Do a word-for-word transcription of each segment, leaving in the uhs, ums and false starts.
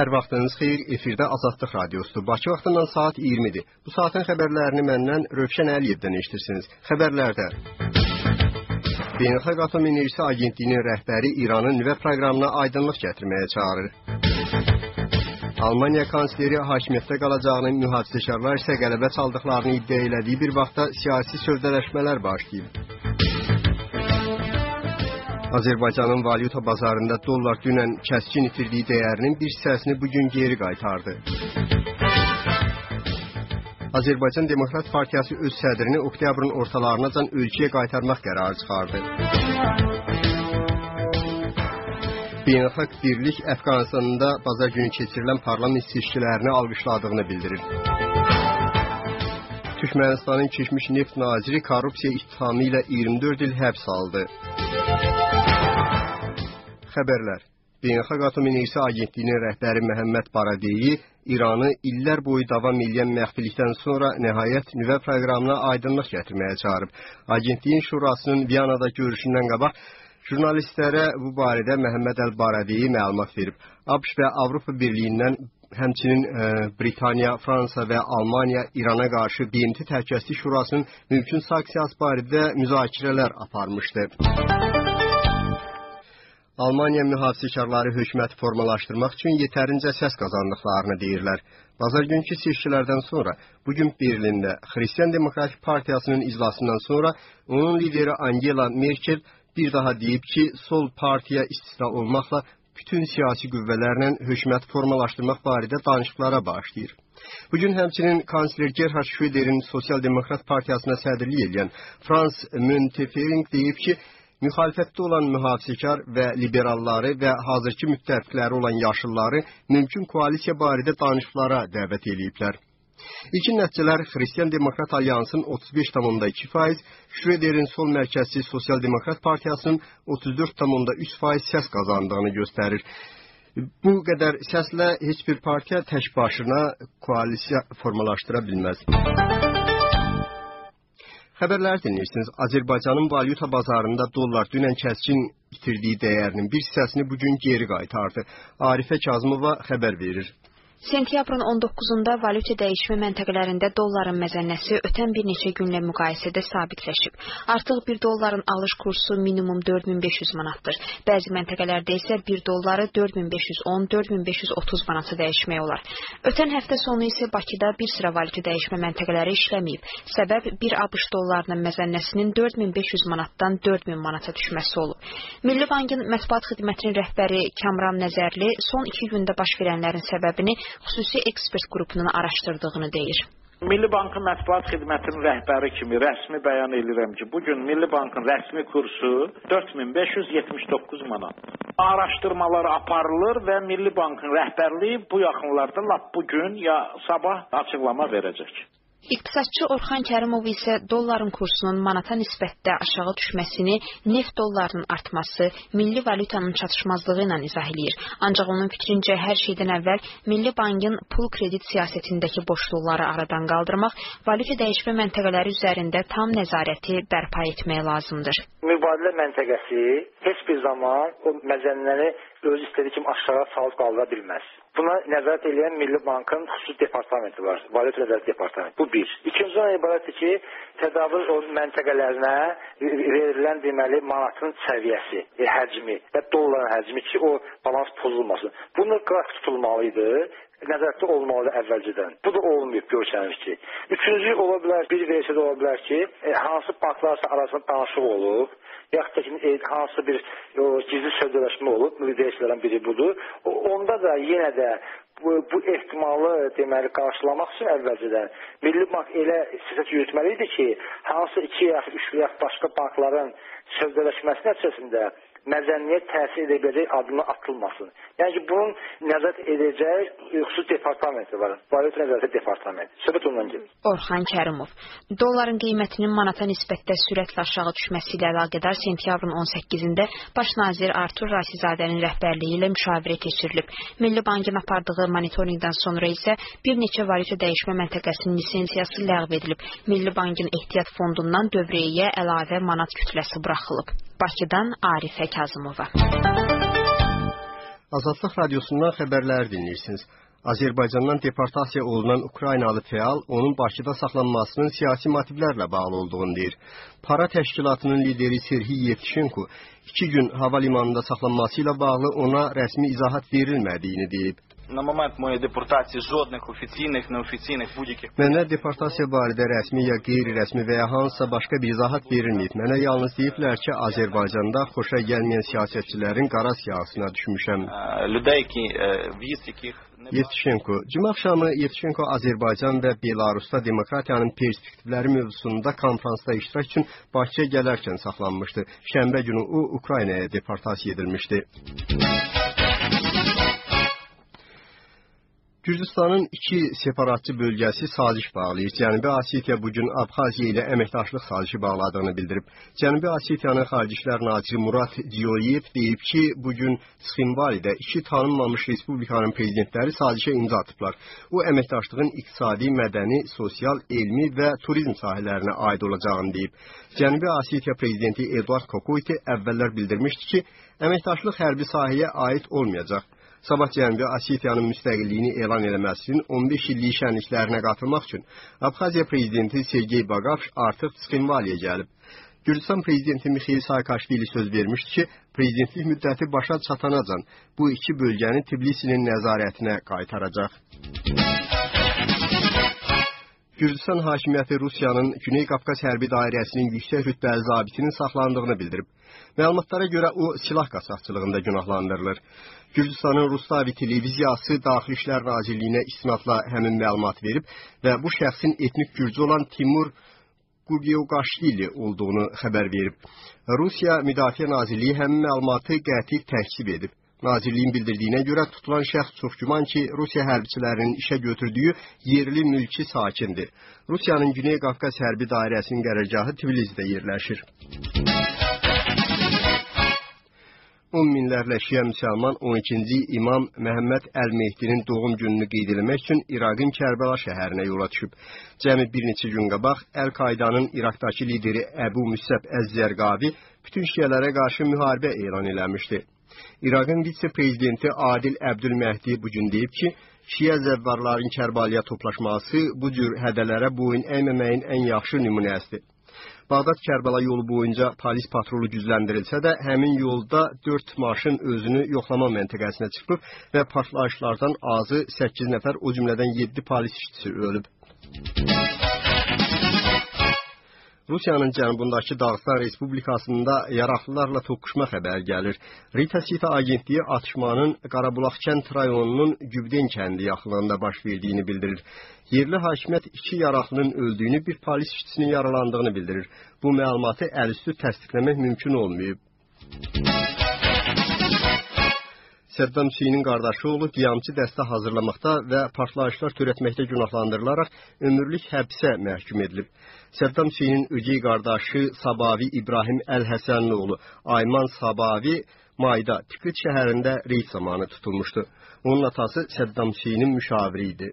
Hər vaxtınız xeyir, efirdə Azadlıq Radiosudur. Bakı vaxtından saat iyirmidir. Bu saatin xəbərlərini məndən Rövşən Əliyevdən eşitirsiniz. Xəbərlərdə Beynəlxalq Atom Enerjisi Agentliyinin rəhbəri İranın nüvə proqramına aydınlıq gətirməyə çağırır. Almaniya kansleri hakimiyyətdə qalacağını, mühafizəkarlar isə qələbə çaldıqlarını iddia elədiyi bir vaxtda siyasi sövdələşmələr başlayıb. Azərbaycanın valyuta bazarında dollar dünən kəskin itirdiyi dəyərinin bir hissəsini bugün geri qaytardı. Azərbaycan Demokrat Partiyası öz sədrini oktyabrın ortalarınacan ölkəyə qaytarmaq qərarı çıxardı. Beynəlxalq Birlik Əfqanistanında bazar günü keçirilən parlament seçkilərini alqışladığını bildirir. Türkmənistanın keçmiş neft naziri korrupsiya ittihamı ilə iyirmi dörd il həbs aldı. Xəbərlər. Beynəlxalq Atom Enerjisi Agentliyinin rəhbəri Məhəmməd Baradeyi İranı illər boyu davam edən məxfilikdən sonra nəhayət nüvə proqramına aydınlıq gətirməyə çağırıb. Agentliyin şurasının Viyanada görüşündən qabaq jurnalistlərə bu barədə Məhəmməd Əl-Baradeyi məlumat verib. ABŞ və Avropa Birliyindən həmçinin e, Britaniya, Fransa və Almaniya İrana qarşı B M T Təhlükəsizlik Şurasının mümkün sanksiyası barədə müzakirələr aparmışdı. Almaniya mühafizəkarları hökuməti formalaşdırmaq üçün yetərincə səs qazandıqlarını deyirlər. Bazar günkü seçkilərdən sonra bugün Berlində Xristian Demokratik Partiyasının iclasından sonra onun lideri Angela Merkel bir daha deyib ki, sol partiya istisna olmaqla bütün siyasi qüvvələrlə hökuməti formalaşdırmaq barədə danışıqlara başlayır. Bugün həmçinin kansler Gerhard Schröderin Sosial Demokrat Partiyasına sədrlik edən Franz Müntefering deyib ki, müxalifətdə olan mühafizəkar və liberalları və hazırki müttəfiqləri olan yaşılları mümkün koalisiya barədə danışıqlara dəvət ediblər. İlkin nəticələr Xristian Demokrat Alyansın otuz beş tam iki faiz, Schröderin sol mərkəzli Sosial Demokrat Partiyasının otuz dörd tam üç faiz səs qazandığını göstərir. Bu qədər səslə heç bir partiya tək başına koalisiya formalaşdıra bilməz. Xəbərlər dinləyirsiniz. Azərbaycanın valyuta bazarında dollar dünən kəskin itirdiyi dəyərinin bir hissəsini bugün geri qaytardı. Arifə Kazımova xəbər verir. Sentyabrın on doqquzunda valyuta dəyişmə məntəqələrində dolların məzənnəsi ötən bir neçə günlə müqayisədə sabitləşib. Artıq bir dolların alış kursu minimum dörd min beş yüz manatdır. Bəzi məntəqələrdə isə bir dolları dörd min beş yüz on - dörd min beş yüz otuz manata dəyişmək olar. Ötən həftə sonu isə Bakıda bir sıra valyuta dəyişmə məntəqələri işləməyib. Səbəb bir ABŞ dollarının məzənnəsinin dörd min beş yüz manatdan dörd min manata düşməsi olub. Milli Bankın mətbuat xidmətinin rəhbəri Kamran Nəzərli son iki gündə baş verənlərin səbəbini xüsusi ekspert qrupunun araşdırdığını deyir. Milli Bankın mətbuat xidmətinin rəhbəri kimi rəsmi bəyan edirəm ki, bugün Milli Bankın rəsmi kursu dörd min beş yüz yetmiş doqquz manat. Araşdırmalar aparılır və Milli Bankın rəhbərliyi bu yaxınlarda lap bugün ya sabah açıqlama verəcək. İqtisadçı Orxan Kərimov isə dolların kursunun manata nisbətdə aşağı düşməsini neft dollarının artması, milli valyutanın çatışmazlığı ilə izah edir. Ancaq onun fikrincə hər şeydən əvvəl Milli Bankın pul kredit siyasətindəki boşluqları aradan qaldırmaq, valyuta dəyişmə məntəqələri üzərində tam nəzarəti bərpa etmək lazımdır. Mübadilə məntəqəsi heç bir zaman o məzənnəni öz istədiyi kimi aşağı salıb qaldıra bilməz. Buna nəzarət edən Milli Bankın xüsusi departamenti var, valyuta nəzarət departamenti. Bu bir. İkinci olan ibarətdir ki, tədavül o məntəqələrinə verilən deməli manatın səviyyəsi, e, həcmi və dolların həcmi ki, o balans pozulmasın. Bunu qrafik tutulmalıydı. Nəzarətdə olmalı əvvəlcədən. Bu da olmayıb, görsənir ki. Üçüncü ola bilər, bir versiyada ola bilər ki, e, hansı banklarsa arasında danışıq olub, yaxud da ki, e, hansı bir o, gizli sözləşmə olub, versiyalardan biri budur. O, onda da yenə də bu, bu ehtimalı deməli qarşılamaq üçün əvvəlcədən Milli Bank elə siyasət yürütməli idi ki, hansı iki yaxud üç yaxud başqa bankların sözləşməsi nəticəsində məzənniyə təsir edə biləcək adını atılmasın. Yəni ki, bunun nəzarət edəcək xüsusi departamenti var. Valyuta nəzarəti departamenti. Söhbət ondan gedir. Orxan Kərimov. Dolların qiymətinin manata nisbətdə sürətlə aşağı düşməsi ilə əlaqədar sentyabrın on səkkizində Baş nazir Artur Rasizadənin rəhbərliyi ilə müşavirə keçirilib. Milli Bankın apardığı monitorinqdən sonra isə bir neçə valyuta dəyişmə məntəqəsinin lisensiyası ləğv edilib. Milli Bankın ehtiyat fondundan dövriyyəyə əlavə manat kütləsi buraxılıb. Bakıdan Arifə Kazımova. Azadlıq radiosundan xəbərləri dinləyirsiniz. Azərbaycandan deportasiya olunan Ukraynalı fəal onun Bakıda saxlanmasının siyasi motivlərlə bağlı olduğunu deyir. Para təşkilatının lideri Serhiy Yevtushenko iki gün hava limanında saxlanması ilə bağlı ona rəsmi izahat verilmədiyini deyib. На момент моєї депортації жодних офіційних, неофіційних, будь-яких... Mənə deportasiya barədə rəsmi ya qeyri-rəsmi və ya hansısa başqa bir izahat verilməyib. Mənə yalnız deyiblər ki, Azərbaycanda xoşa gəlməyən siyasətçilərin qara siyahısına düşmüşəm. Людей, які, віз яких... Yevtushenko. Cümə axşamı Yevtushenko Azərbaycan və Belarusda demokratiyanın perspektivləri mövzusunda konfransda iştirak üçün Bakıya gələrkən saxlanmışdı. Şənbə günü o Ukraynaya deportasiya edilmişdi. Gürcüstanın iki separatçı bölgəsi saziş bağlayır. Cənubi Osetiya bugün Abxaziya ilə əməkdaşlıq sazişi bağladığını bildirib. Cənubi Osetiyanın Xarici İşlər naziri Murat Diyoyev deyib ki, bugün Sxinvalidə iki tanınmamış respublikanın prezidentləri sazişə imza atıblar. O, əməkdaşlığın iqtisadi, mədəni, sosial, elmi və turizm sahələrinə aid olacağını deyib. Cənubi Osetiya prezidenti Eduard Kokoyti əvvəllər bildirmişdi ki, əməkdaşlıq hərbi sahəyə aid olmayacaq. Sabah Cənubi Osetiyanın müstəqilliyini elan eləməsinin on beş illik şənliklərinə qatılmaq üçün Abxaziya prezidenti Sergey Bagapş artıq Sxinvaliyə gəlib. Gürcüstan prezidenti Mixail Saakashvili söz vermişdi ki, prezidentlik müddəti başa çatanacan bu iki bölgəni Tbilisinin nəzarətinə qaytaracaq. Gürcüstan hakimiyyəti Rusiyanın Güney Qafqaz hərbi dairəsinin yüksək rütbəli zabitinin saxlandığını bildirib. Məlumatlara görə o silah qaçaqçılığında günahlandırılır. Gürcüstanın Rustavi televiziyası Daxili İşlər Nazirliyinə istinadla həmin məlumat verib və bu şəxsin etnik gürcü olan Timur Qugyevqaşvili olduğunu xəbər verib. Rusiya Müdafiə Nazirliyi həmin məlumatı qəti təkzib edib. Nazirliyin bildirdiyinə görə tutulan şəxs çox güman ki, Rusiya hərbiçilərinin işə götürdüyü yerli mülki sakindir. Rusiyanın Güney Qafqaz hərbi dairəsinin qərargahı Tbilisidə yerləşir. on minlərlə şiə müsəlman on ikinci İmam Məhəmməd Əl-Mehdinin doğum gününü qeyd etmək üçün İraqın Kərbəla şəhərinə yola düşüb. Cəmi bir neçə gün qabaq Əl-Qaidanın İraqdakı lideri Əbu Müssəb Əz-Zərqavi bütün şiələrə qarşı müharibə elan eləmişdi. İraqın vitse-prezidenti Adil Əbdülməhdi bugün deyib ki, şiə zəvvarların Kərbalaya toplaşması bu cür hədələrə boyun əyməməyin ən yaxşı nümunəsidir. Bağdad-Kərbəla yolu boyunca polis patrolu gücləndirilsə də, həmin yolda dörd maşın özünü yoxlama məntəqəsinə çıxıb və partlayışlardan azı səkkiz nəfər, o cümlədən yeddi polis işçisi ölüb. Rusiyanın cənubundakı Dağıstan Respublikasında yaraqlılarla toqquşma xəbər gəlir. Rita Sita agentliyi atışmanın Qarabulaq kənd rayonunun Gübden kəndi yaxınlığında baş verdiyini bildirir. Yerli hakimiyyət iki yaraqlının öldüyünü, bir polis işçisinin yaralandığını bildirir. Bu məlumatı əlüstü təsdiqləmək mümkün olmayıb. Səddam Hüseynin qardaşı oğlu qiyamçı dəstə hazırlamaqda və partlayışlar törətməkdə günahlandırılaraq ömürlük həbsə məhkum edilib. Səddam Hüseynin ögey qardaşı Sabavi İbrahim Əl-Həsənli oğlu Ayman Sabavi mayda Tikrit şəhərində reyd zamanı tutulmuşdu. Onun atası Səddam Hüseynin müşaviri idi.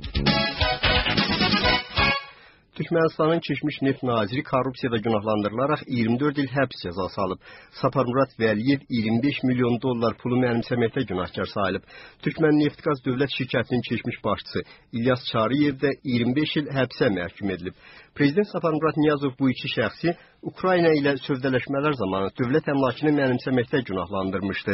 Türkmenistanın keçmiş neft naziri korrupsiyada günahlandırılaraq iyirmi dörd il həbs cəzası alıb. Saparmurat Vəliyev iyirmi beş milyon dollar pulu mənimsəməkdə günahkar sayılıb. Türkmen Neftgaz dövlət şirkətinin keçmiş başçısı İlyas Çarıyev də iyirmi beş il həbsə məhkum edilib. Prezident Saparmurat Niyazov bu iki şəxsi Ukrayna ilə sövdələşmələr zamanı dövlət əmlakını mənimsəməkdə günahlandırmışdı.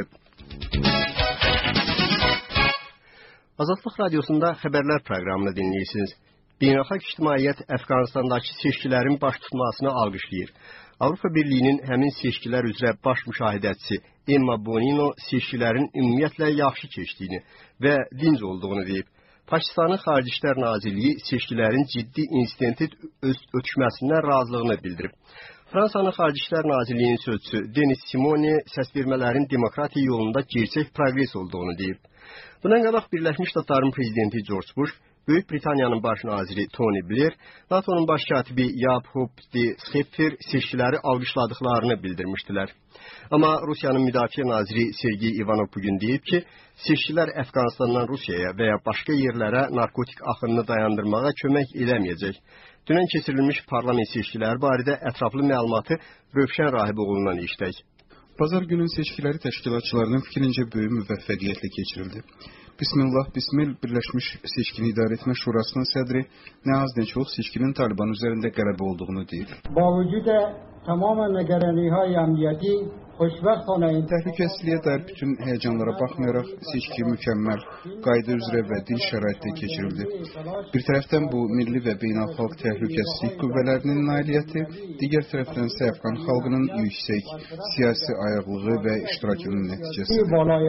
Azadlıq radiosunda xəbərlər proqramını dinləyirsiniz. Beynəlxalq ictimaiyyət Əfqanistandakı seçkilərin baş tutmasını alqışlayır. Avropa Birliyinin həmin seçkilər üzrə baş müşahidətçisi Emma Bonino seçkilərin ümumiyyətlə yaxşı keçdiyini və dinc olduğunu deyib. Pakistanın Xarici İşlər Nazirliyi seçkilərin ciddi insidenti ötüşməsindən razılığını bildirib. Fransanın Xarici İşlər Nazirliyinin sözçüsü Denis Simoni səsvermələrin demokratiya yolunda gerçək progres olduğunu deyib. Bundan qabaq Birləşmiş Ştatların prezidenti George Bush, Böyük Britaniyanın baş naziri Tony Blair, NATO'nun baş katibi Jaap de Scheffer seçkiləri alqışladıqlarını bildirmişdilər. Amma Rusiyanın müdafiə naziri Sergey Ivanov bugün deyib ki, seçkilər Əfqanistandan Rusiyaya və ya başqa yerlərə narkotik axınını dayandırmağa kömək eləməyəcək. Dünən keçirilmiş parlament seçkiləri barədə ətraflı məlumatı Rövşən Rahiboğlu'ndan işlək. Bazar günün seçkiləri təşkilatçılarının fikrincə böyük müvəffəqiyyətlə keçirildi. Bismillah Bismil Birləşmiş Seçkini İdarə Etmə Şurasının sədri nə az nə çox seçkinin Taliban üzərində qələbə olduğunu deyir. Bavucuda tamamen nəgərənihay əmniyyəti xoşbəxtana təhlükəsizliyə dair bütün həyəcanlara baxmayaraq seçki mükəmməl, qayda üzrə və dinç şəraitdə keçirildi. Bir tərəfdən bu milli və beynəlxalq təhlükəsizlik qüvvələrinin nailiyyəti, digər tərəfdən isə Əfqan xalqının yüksək siyasi ayaqlığı və iştirakının nəticəsidir.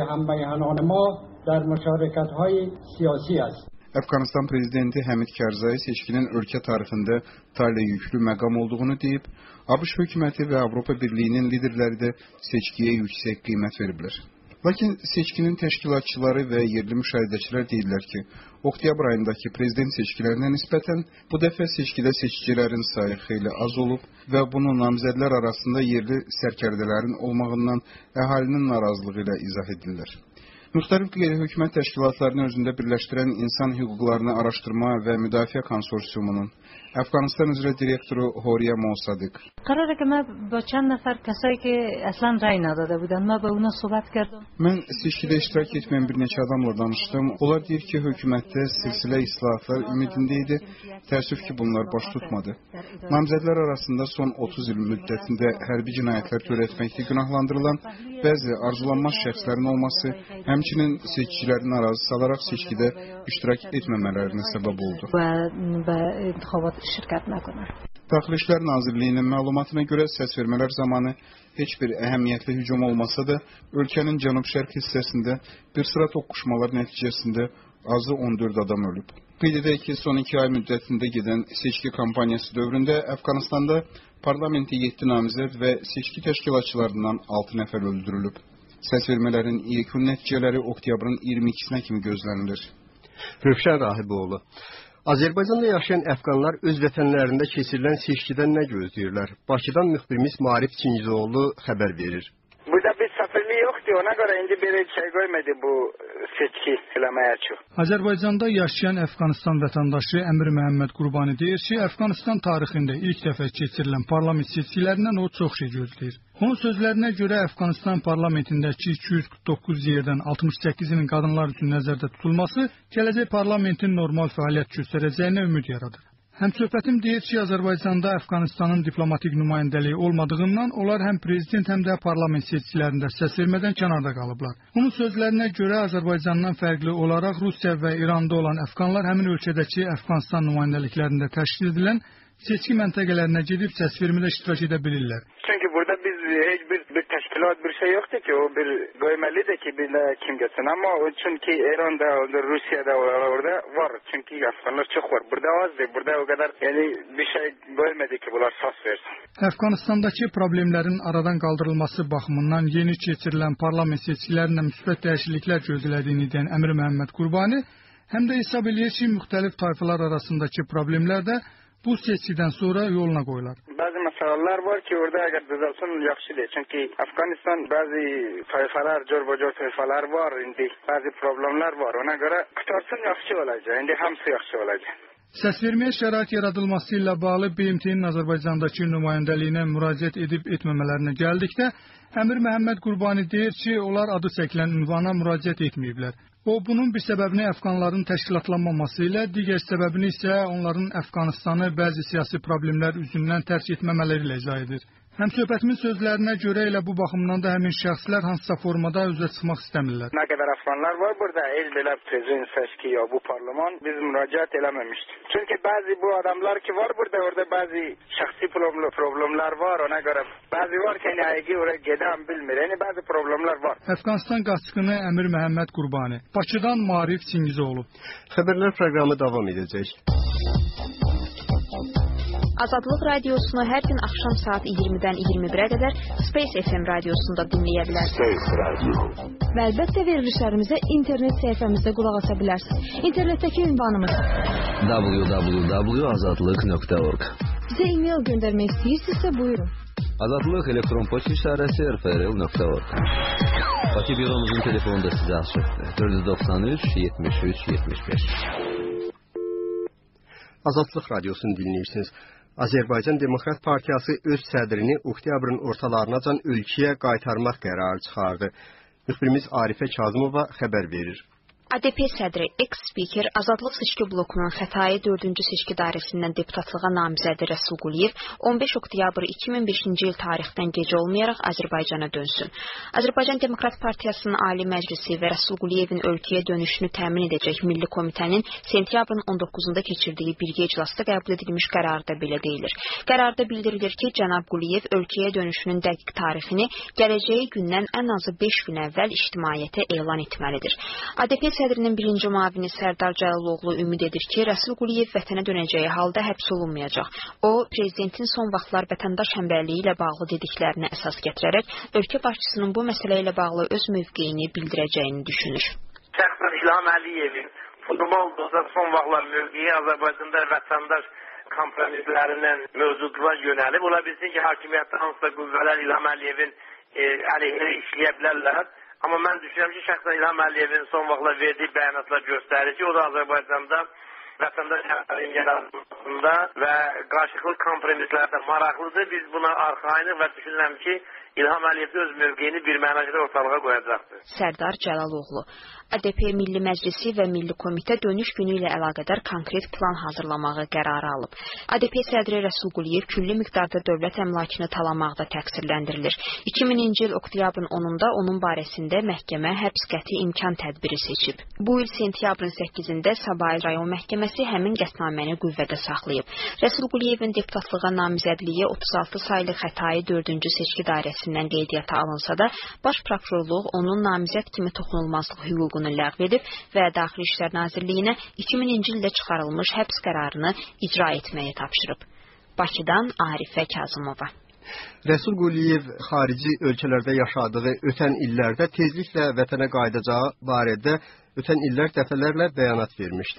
Əfqanistan prezidenti Həmid Karzai seçkinin ölkə tarixində tale yüklü məqam olduğunu deyib, ABŞ hökuməti və Avropa Birliyinin liderləri də seçkiyə yüksək qiymət veriblər. Lakin seçkinin təşkilatçıları və yerli müşahidəçilər deyirlər ki, oktyabr ayındakı prezident seçkilərinə nisbətən bu dəfə seçkidə seçicilərin sayı xeyli az olub və bunu namizədlər arasında yerli sərkərdələrin olmağından əhalinin narazılığı ilə izah edirlər. Müxtəlif qeyri-hökumət təşkilatlarını özündə birləşdirən İnsan Hüquqlarını Araşdırma və Müdafiə Konsorsiumunun Əfqanistan üzrə direktoru Horiya Mosadik. Mən seçkidə iştirak etməyən bir neçə adamla danışdım. Onlar deyir ki, hökumətdə silsilə islahatlar ümidində idi. Təəssüf ki, bunlar baş tutmadı. Namizədlər arasında son otuz il müddətində hərbi cinayətlər törətməkdə günahlandırılan bəzi arzulanmaz şəxslərin olması, həmçinin seçicilərin narazı salaraq seçkidə iştirak etməmələrinə səbəb oldu. Daxili İşlər Nazirliyinin məlumatına görə səsvermələr zamanı heç bir əhəmiyyətli hücum olmasa da, ölkənin cənub-şərq hissəsində bir sıra toqquşmalar nəticəsində azı on dörd adam ölüb. Qeyd edək ki, son iki ay müddətində gedən seçki kampaniyası dövründə Əfqanistanda parlamenti yeddi namizəd və seçki təşkilatçılarından altı nəfər öldürülüb. Səsvermələrin yekun nəticələri oktyabrın iyirmi ikisinə kimi gözlənilir. Rövşən Rahiboğlu. Azərbaycanda yaşayan əfqanlar öz vətənlərində keçirilən seçkidən nə gözləyirlər? Bakıdan müxbirimiz Maarif Çingizoğlu xəbər verir. Burada bir səfirlik yoxdur, ona görə indi bir şey qoymadı bu seçki eləməyə çox. Azərbaycanda yaşayan Əfqanistan vətəndaşı Əmir Məhəmməd Qurbani deyir ki, Əfqanistan tarixində ilk dəfə keçirilən parlament seçkilərindən o çox şey gözləyir. Onun sözlərinə görə Əfqanistan parlamentindəki iki yüz qırx doqquz yerdən altmış səkkizinin qadınlar üçün nəzərdə tutulması gələcək parlamentin normal fəaliyyət göstərəcəyinə ümid yaradır. Həmsöhbətim deyir ki, Azərbaycanda Əfqanistanın diplomatik nümayəndəliyi olmadığından onlar həm prezident, həm də parlament seçkilərində səs vermədən kənarda qalıblar. Onun sözlərinə görə Azərbaycandan fərqli olaraq Rusiya və İranda olan əfqanlar həmin ölkədəki Əfqanistan nümayəndəliklərində təşkil edilən seçki məntəqələrinə gedib səs vermədə iştirak edə bilirlər. Çünki burada biz heç bir, bir təşkilat bir şey yoxdur ki, o bir qoymalıdır ki, bir kim geçsin. Ama çünkü İran'da, Rusya'da orada var. Çünkü Afganlar çok var. Burada azdır. Burada o kadar yani bir şey görmedi ki bunlar sas versin. Əfqanistandakı problemlərin aradan qaldırılması baxımından yeni keçirilən parlament seçkilərində müsbət dəyişikliklər gözlədiyini deyən Əmir Məhəmməd Qurbani, həm də hesab eləyir ki, müxtəlif tayfalar arasındakı problemlər də bu seçkidən sonra yoluna qoyular. Bazı məsələlər var ki, orada əgər düzəlsin yaxşıdır. Çünki Afganistan bazı tayfalar, cor-bocor tayfalar var indi. Bazı problemlər var. Ona görə qutarsın yaxşı olacaq. İndi hamısı yaxşı olacaq. Səsverməyə şərait yaradılması ilə bağlı B M T-nin Azərbaycandakı nümayəndəliyinə müraciət edib etməmələrinə gəldikdə, Əmir Məhəmməd Qurbani deyir ki, onlar adı çəkilən ünvana müraciət etməyiblər. O, bunun bir səbəbini əfqanların təşkilatlanmaması ilə, digər səbəbini isə onların Əfqanistanı bəzi siyasi problemlər üzündən tərk etməmələri ilə izah edir. Həmsöhbətimin sözlərinə görə elə bu baxımdan da həmin şəxslər hansısa formada üzə çıxmaq istəmirlər. Nə qədər Afganlar var burada, el belə prezident seçki ya bu parlament biz müraciət eləməmişdik. Çünki bəzi bu adamlar ki var burada, orada bəzi şəxsi problemlər var, ona görə bəzi var ki, nəyi oraya gedən bilmir, yəni bəzi problemlər var. Əfqanistan qaçqını Əmir Məhəmməd Qurbani. Bakıdan Maarif Çingizoğlu. Xəbərlər proqramı davam edəcək. Azadlıq radiosunu hər gün axşam saat iyirmidən iyirmi birə qədər Space F M radiosunda dinləyə bilərsiniz. Və əlbəttə verilişlərimizə internet səhifəmizdə qulaq asa bilərsiniz. İnternetdəki ünvanımız w w w nöqtə azadlıq nöqtə org. Bizə e-mail göndərmək istəyirsinizsə buyurun. Azadlıq elektron poçt işarəsi r f r l nöqtə org. Bakı büromuzun telefonu da sizə açıqdır. dörd yüz doxsan üç yetmiş üç yetmiş beş. Azadlıq radiosunu dinləyirsiniz. Azərbaycan Demokrat Partiyası öz sədrini oktyabrın ortalarınacan ölkəyə qaytarmaq qərarı çıxardı. Müxbirimiz Arifə Kazımova xəbər verir. A D P sədri, eks-spiker, Azadlıq seçki blokunun Xətai dördüncü seçki dairəsindən deputatlığa namizədi Rəsul Quliyev on beş oktyabr iki min beşinci il tarixdən gec olmayaraq Azərbaycana dönsün. Azərbaycan Demokrat Partiyasının Ali Məclisi və Rəsul Quliyevin ölkəyə dönüşünü təmin edəcək Milli Komitənin sentyabrın on doqquzunda keçirdiyi birgə iclasda qəbul edilmiş qərarda belə deyilir. Qərarda bildirilir ki, cənab Quliyev ölkəyə dönüşünün dəqiq tarixini gələcəyi gündən ən azı beş gün əvvəl ictimaiyyətə elan etməlidir. A D P sədrinin birinci müavini Sərdar Cəlaloğlu ümid edir ki, Rəsul Quliyev vətənə dönəcəyi halda həbs olunmayacaq. O, prezidentin son vaxtlar vətəndaş həmrəyliyi ilə bağlı dediklərinə əsas gətirərək, ölkə başçısının bu məsələ ilə bağlı öz mövqeyini bildirəcəyini düşünür. Şəxsən İlham Əliyevin futbolda son vaxtlar mövqeyi Azərbaycanda vətəndaş kompromislərindən mövcudluğa yönəlib. Ola bilsin ki, hakimiyyətdə hansısa qüvvələr İlham Əliyevin e, əleyhinə işləyə bilərlər. Amma mən düşünürəm ki, şəxsən İlham Əliyevin son vaxtlar verdiyi bəyanatlar göstərir ki, o da Azərbaycanda vətəndaş həmrəyliyin yaradılmasında və qarşılıqlı kompromislərdə maraqlıdır. Biz buna arxayınıq və düşünürəm ki, İlham Əliyev öz mövqeyini bir mənada ortalığa qoyacaqdır. Sərdar Cəlaloğlu. A D P Milli Məclisi və Milli Komitə dönüş günü ilə əlaqədar konkret plan hazırlamağı qərarı alıb. A D P sədri Rəsul Quliyev külli miqdarda dövlət əmlakını talamaqda təqsirləndirilir. iki mininci il oktyabrın onunda onun barəsində məhkəmə həbs qəti imkan tədbiri seçib. Bu il sentyabrın səkkizində Sabah rayon məhkəməsi həmin qətnaməni qüvvədə saxlayıb. Rəsul Quliyevin deputatlığa namizədliyi otuz altı saylı Xətai dördüncü seçki dairəsindən qeydiyyata alınsa da, Baş Prokurorluq onun namizəd kimi toxunulmazlıq hüququnu ləğv edib və Daxili İşlər Nazirliyinə iki mininci ildə çıxarılmış həbs qərarını icra etməyi tapşırıb. Bakıdan Arifə Kazımova. Rəsul Quliyev xarici ölkələrdə yaşadığı ötən illərdə tezliklə vətənə qayıdacağı barədə ötən illər dəfələrlə bəyanat vermişdi.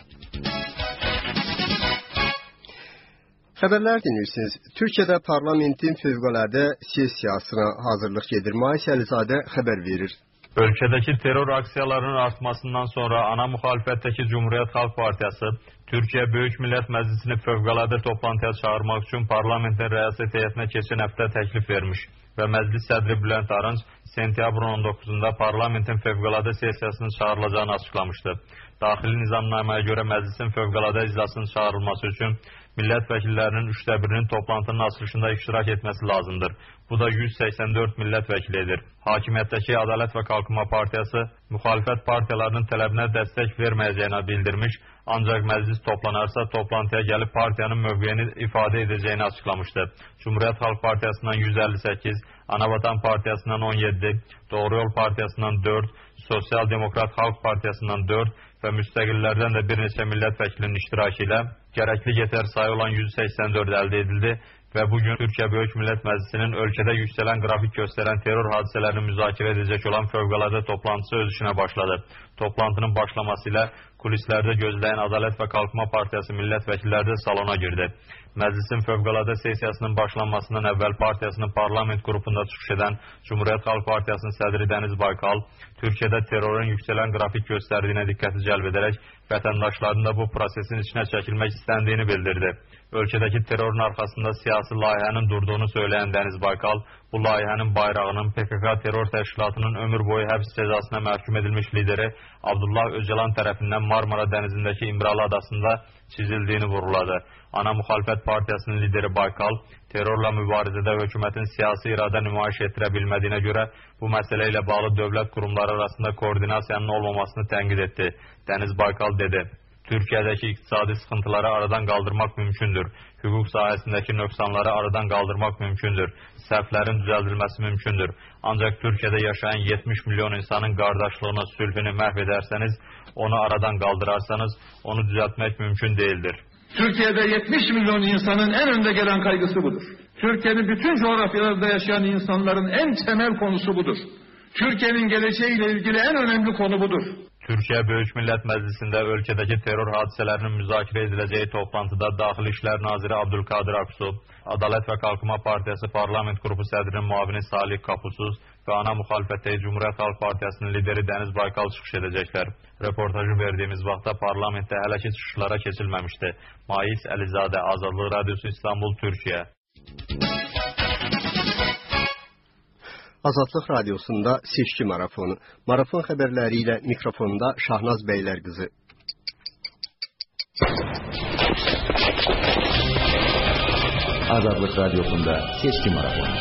Xəbərlər dinləyirsiniz. Türkiyədə parlamentin fövqəladə sessiyasına hazırlıq gedir. Mais Əlizadə xəbər verir. Ölkədəki terror aksiyalarının artmasından sonra ana müxalifətdəki Cumhuriyyət Xalq Partiyası Türkiyə Böyük Millət Məclisini fövqəladə toplantıya çağırmaq üçün parlamentin rəyasət heyətinə keçən həftə təklif vermiş və məclis sədri Bülent Arınç sentyabrın on doqquzunda parlamentin fövqəladə sessiyasının çağırılacağını açıqlamışdı. Daxili nizamnaməyə görə məclisin fövqəladə iclasının çağırılması üçün millət vəkillərinin üçdə birinin toplantının açılışında iştirak etməsi lazımdır. Bu da yüz səksən dörd millət vəkili edir. Hakimiyyətdəki Ədalət və Qalxınma Partiyası müxalifət partiyalarının tələbinə dəstək verməyəcəyini bildirmiş, ancaq məclis toplanarsa toplantıya gəlib partiyanın mövqeyini ifadə edəcəyini açıqlamışdı. Cumhuriyyət Xalq Partiyasından yüz əlli səkkiz, Anavatan Partiyasından on yeddi, Doğru Yol Partiyasından dörd, Sosial Demokrat Xalq Partiyasından dörd və müstəqillərdən də bir neçə millət vəkilinin iştirakı ilə gərəkli yetər sayı olan yüz səksən dörd əldə edildi və bugün Türkiyə Böyük Millət Məclisinin ölkədə yüksələn qrafik göstərən terror hadisələrini müzakirə edəcək olan fövqəladə toplantısı öz işinə başladı. Toplantının başlaması ilə kulislərdə gözləyən Ədalət və Qalxınma Partiyası millət vəkilləri də salona girdi. Məclisin fövqəladə sessiyasının başlanmasından əvvəl partiyasının parlament qrupunda çıxış edən Cumhuriyyət Xalq Partiyasının sədri Dəniz Baykal Türkiyədə terrorun yüksələn qrafik göstərdiyinə diqqəti cəlb edərək vətəndaşların da bu prosesin içinə çəkilmək istəndiyini bildirdi. Ölkədəki terrorun arxasında siyasi layihənin durduğunu söyləyən Dəniz Baykal, bu layihənin bayrağının P K K terror təşkilatının ömür boyu həbs cəzasına məhkum edilmiş lideri Abdullah Öcalan tərəfindən Marmara dənizindəki İmralı adasında çizildiyini vurğuladı. Ana müxalifət partiyasının lideri Baykal, terrorla mübarizədə hökumətin siyasi iradə nümayiş etdirə bilmədiyinə görə bu məsələ ilə bağlı dövlət qurumları arasında koordinasiyanın olmamasını tənqid etdi. Dəniz Baykal dedi: Türkiyədəki iqtisadi sıxıntıları aradan qaldırmaq mümkündür. Hüquq sahəsindəki nöqsanları aradan qaldırmaq mümkündür. Səhvlərin düzəldilməsi mümkündür. Ancaq Türkiyədə yaşayan yetmiş milyon insanın qardaşlığını, sülhünü məhv edərsəniz, onu aradan qaldırarsanız, onu düzəltmək mümkün deyildir. Türkiye'de yetmiş milyon insanın en önde gelen kaygısı budur. Türkiye'nin bütün coğrafyalarda yaşayan insanların en temel konusu budur. Türkiye'nin geleceğiyle ilgili en önemli konu budur. Türkiyə Böyük Millət Məclisində ölkədəki terror hadisələrinin müzakirə ediləcəyi toplantıda Daxili İşlər Naziri Abdülkadir Aksu, Ədalət və Qalxınma Partiyası Parlament Qrupu sədrinin müavini Salih Kapusuz, və ana müxalifətdəki Cumhuriyyət Xalq Partiyasının lideri Dəniz Baykal çıxış edəcəklər. Reportajı verdiyimiz vaxtda parlamentdə hələ ki çıxışlara keçilməmişdi. Mais Əlizadə, Azadlıq Radiosu, İstanbul, Türkiyə. Azadlıq Radiosunda seçki marafonu. Marafon xəbərləri ilə mikrofonda Şahnaz Bəylər qızı. Azadlıq Radiosunda seçki marafonu.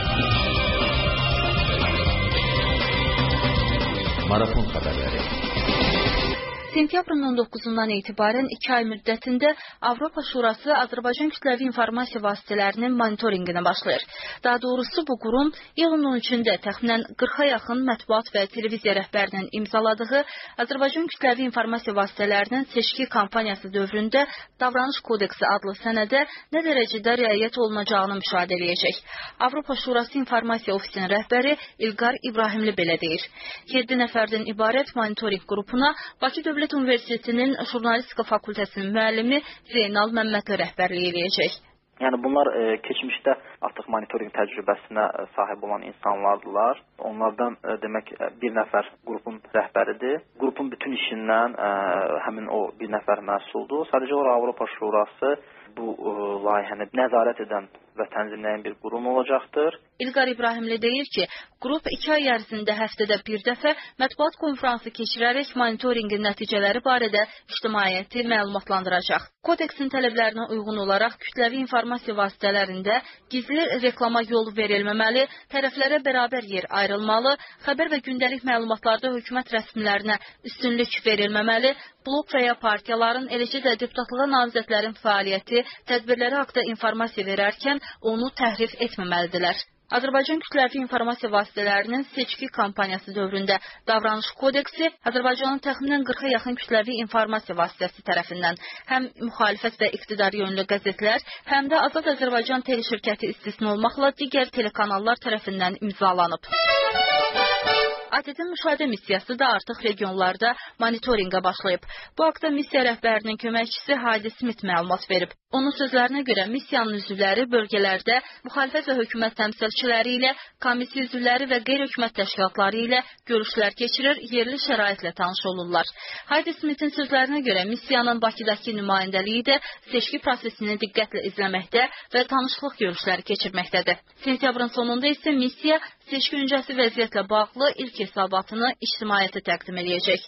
Marafon xəbərləri. Sentyabrın on doqquzundan etibarən iki ay müddətində Avropa Şurası Azərbaycan kütləvi informasiya vasitələrinin monitorinqinə başlayır. Daha doğrusu bu qurum iyulun on üçündə təxminən qırxa yaxın mətbuat və televiziya rəhbərinin imzaladığı Azərbaycan kütləvi informasiya vasitələrinin seçki kampaniyası dövründə Davranış Kodeksi adlı sənədə nə dərəcədə riayət olunacağını müşahidə edəcək. Avropa Şurası İnformasiya Ofisinin rəhbəri İlqar İbrahimli belə deyir. yeddi nəfərdən ibarət monitorinq qrupuna Bakı Dövlət Universitetinin Jurnalistika Fakültəsinin müəllimi Zeynal Məmmədli rəhbərlik edəcək. Yəni bunlar e, keçmişdə artıq monitorinq təcrübəsinə e, sahib olan insanlardılar. Onlardan e, demək bir nəfər qrupun rəhbəridir. Qrupun bütün işindən e, həmin o bir nəfər məsuldur. Sadəcə olaraq Avropa Şurası bu e, layihəni nəzarət edən və tənzimləyən bir qurum olacaqdır. İlqar İbrahimli deyir ki, qrup iki ay ərzində həftədə bir dəfə mətbuat konfransı keçirərək monitorinqin nəticələri barədə ictimaiyyəti məlumatlandıracaq. Kodeksin tələblərinə uyğun olaraq kütləvi informasiya vasitələrində gizli reklama yol verilməməli, tərəflərə bərabər yer ayrılmalı, xəbər və gündəlik məlumatlarda hökumət rəsmilərinə üstünlük verilməməli, blok və ya partiyaların, eləcə də deputatlığa namizədlərin fəaliyyəti, tədbirləri haqda informasiya verərkən onu təhrif etməməlidirlər. Azərbaycan kütləvi informasiya vasitələrinin seçki kampaniyası dövründə Davranış Kodeksi Azərbaycanın təxminən qırxa yaxın kütləvi informasiya vasitəsi tərəfindən həm müxalifət və iqtidar yönlü qəzetlər, həm də Azad Azərbaycan teleširkəti istisna olmaqla digər telekanallar tərəfindən imzalanıb. A T T-in müşahidə missiyası da artıq regionlarda monitorinqə başlayıb. Bu haqda missiya rəhbərinin köməkçisi Hadi Smit məlumat verib. Onun sözlərinə görə missiyanın üzvləri bölgələrdə müxalifət və hökumət təmsilçiləri ilə, komissiya üzvləri və qeyri-hökumət təşkilatları ilə görüşlər keçirir, yerli şəraitlə tanış olurlar. Hadi Smitin sözlərinə görə missiyanın Bakıdakı nümayəndəliyi də seçki prosesini diqqətlə izləməkdə və tanışlıq görüşləri keçirməkdədir. Sentyabrın sonunda isə missiya seçki öncəsi vəziyyətlə bağlı ilk hesabatını ictimaiyyətə təqdim edəcək.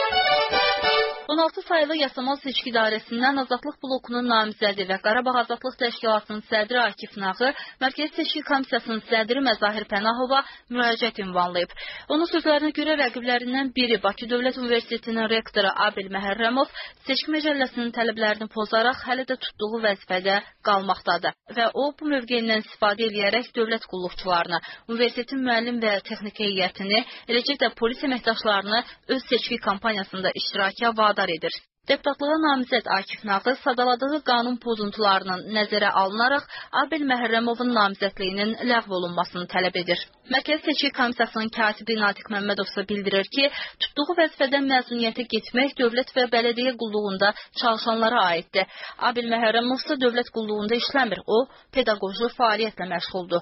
on altı sayılı Yasamal Seçki İdarəsindən Azadlıq blokunun namizədi və Qarabağ Azadlıq Təşkilatının sədri Akif Nağı Mərkəzi Seçki Komissiyasının sədri Məzahir Pənahova müraciət ünvanlayıb. Onun sözlərinə görə rəqiblərindən biri Bakı Dövlət Universitetinin rektoru Abil Məhərrəmov seçki məcəlləsinin tələblərini pozaraq hələ də tutduğu vəzifədə qalmaqdadır və o bu mövqeyindən istifadə edərək dövlət qulluqçularını, universitetin müəllim və texniki heyətini, eləcə də polis əməkdaşlarını öz seçki kampaniyasında iştiraka vadar edir. Deputatlığa namizəd Akif Nağı sadaladığı qanun pozuntularının nəzərə alınaraq Abil Məhərrəmovun namizədliyinin ləğv olunmasını tələb edir. Mərkəzi Seçki Komissiyasının katibi Natiq Məmmədov isə bildirir ki, tutduğu vəzifədən məzuniyyətə getmək dövlət və bələdiyyə qulluğunda çalışanlara aiddir. Abil Məhərrəmov isə dövlət qulluğunda işləmir, o pedaqoji fəaliyyətlə məşğuldur.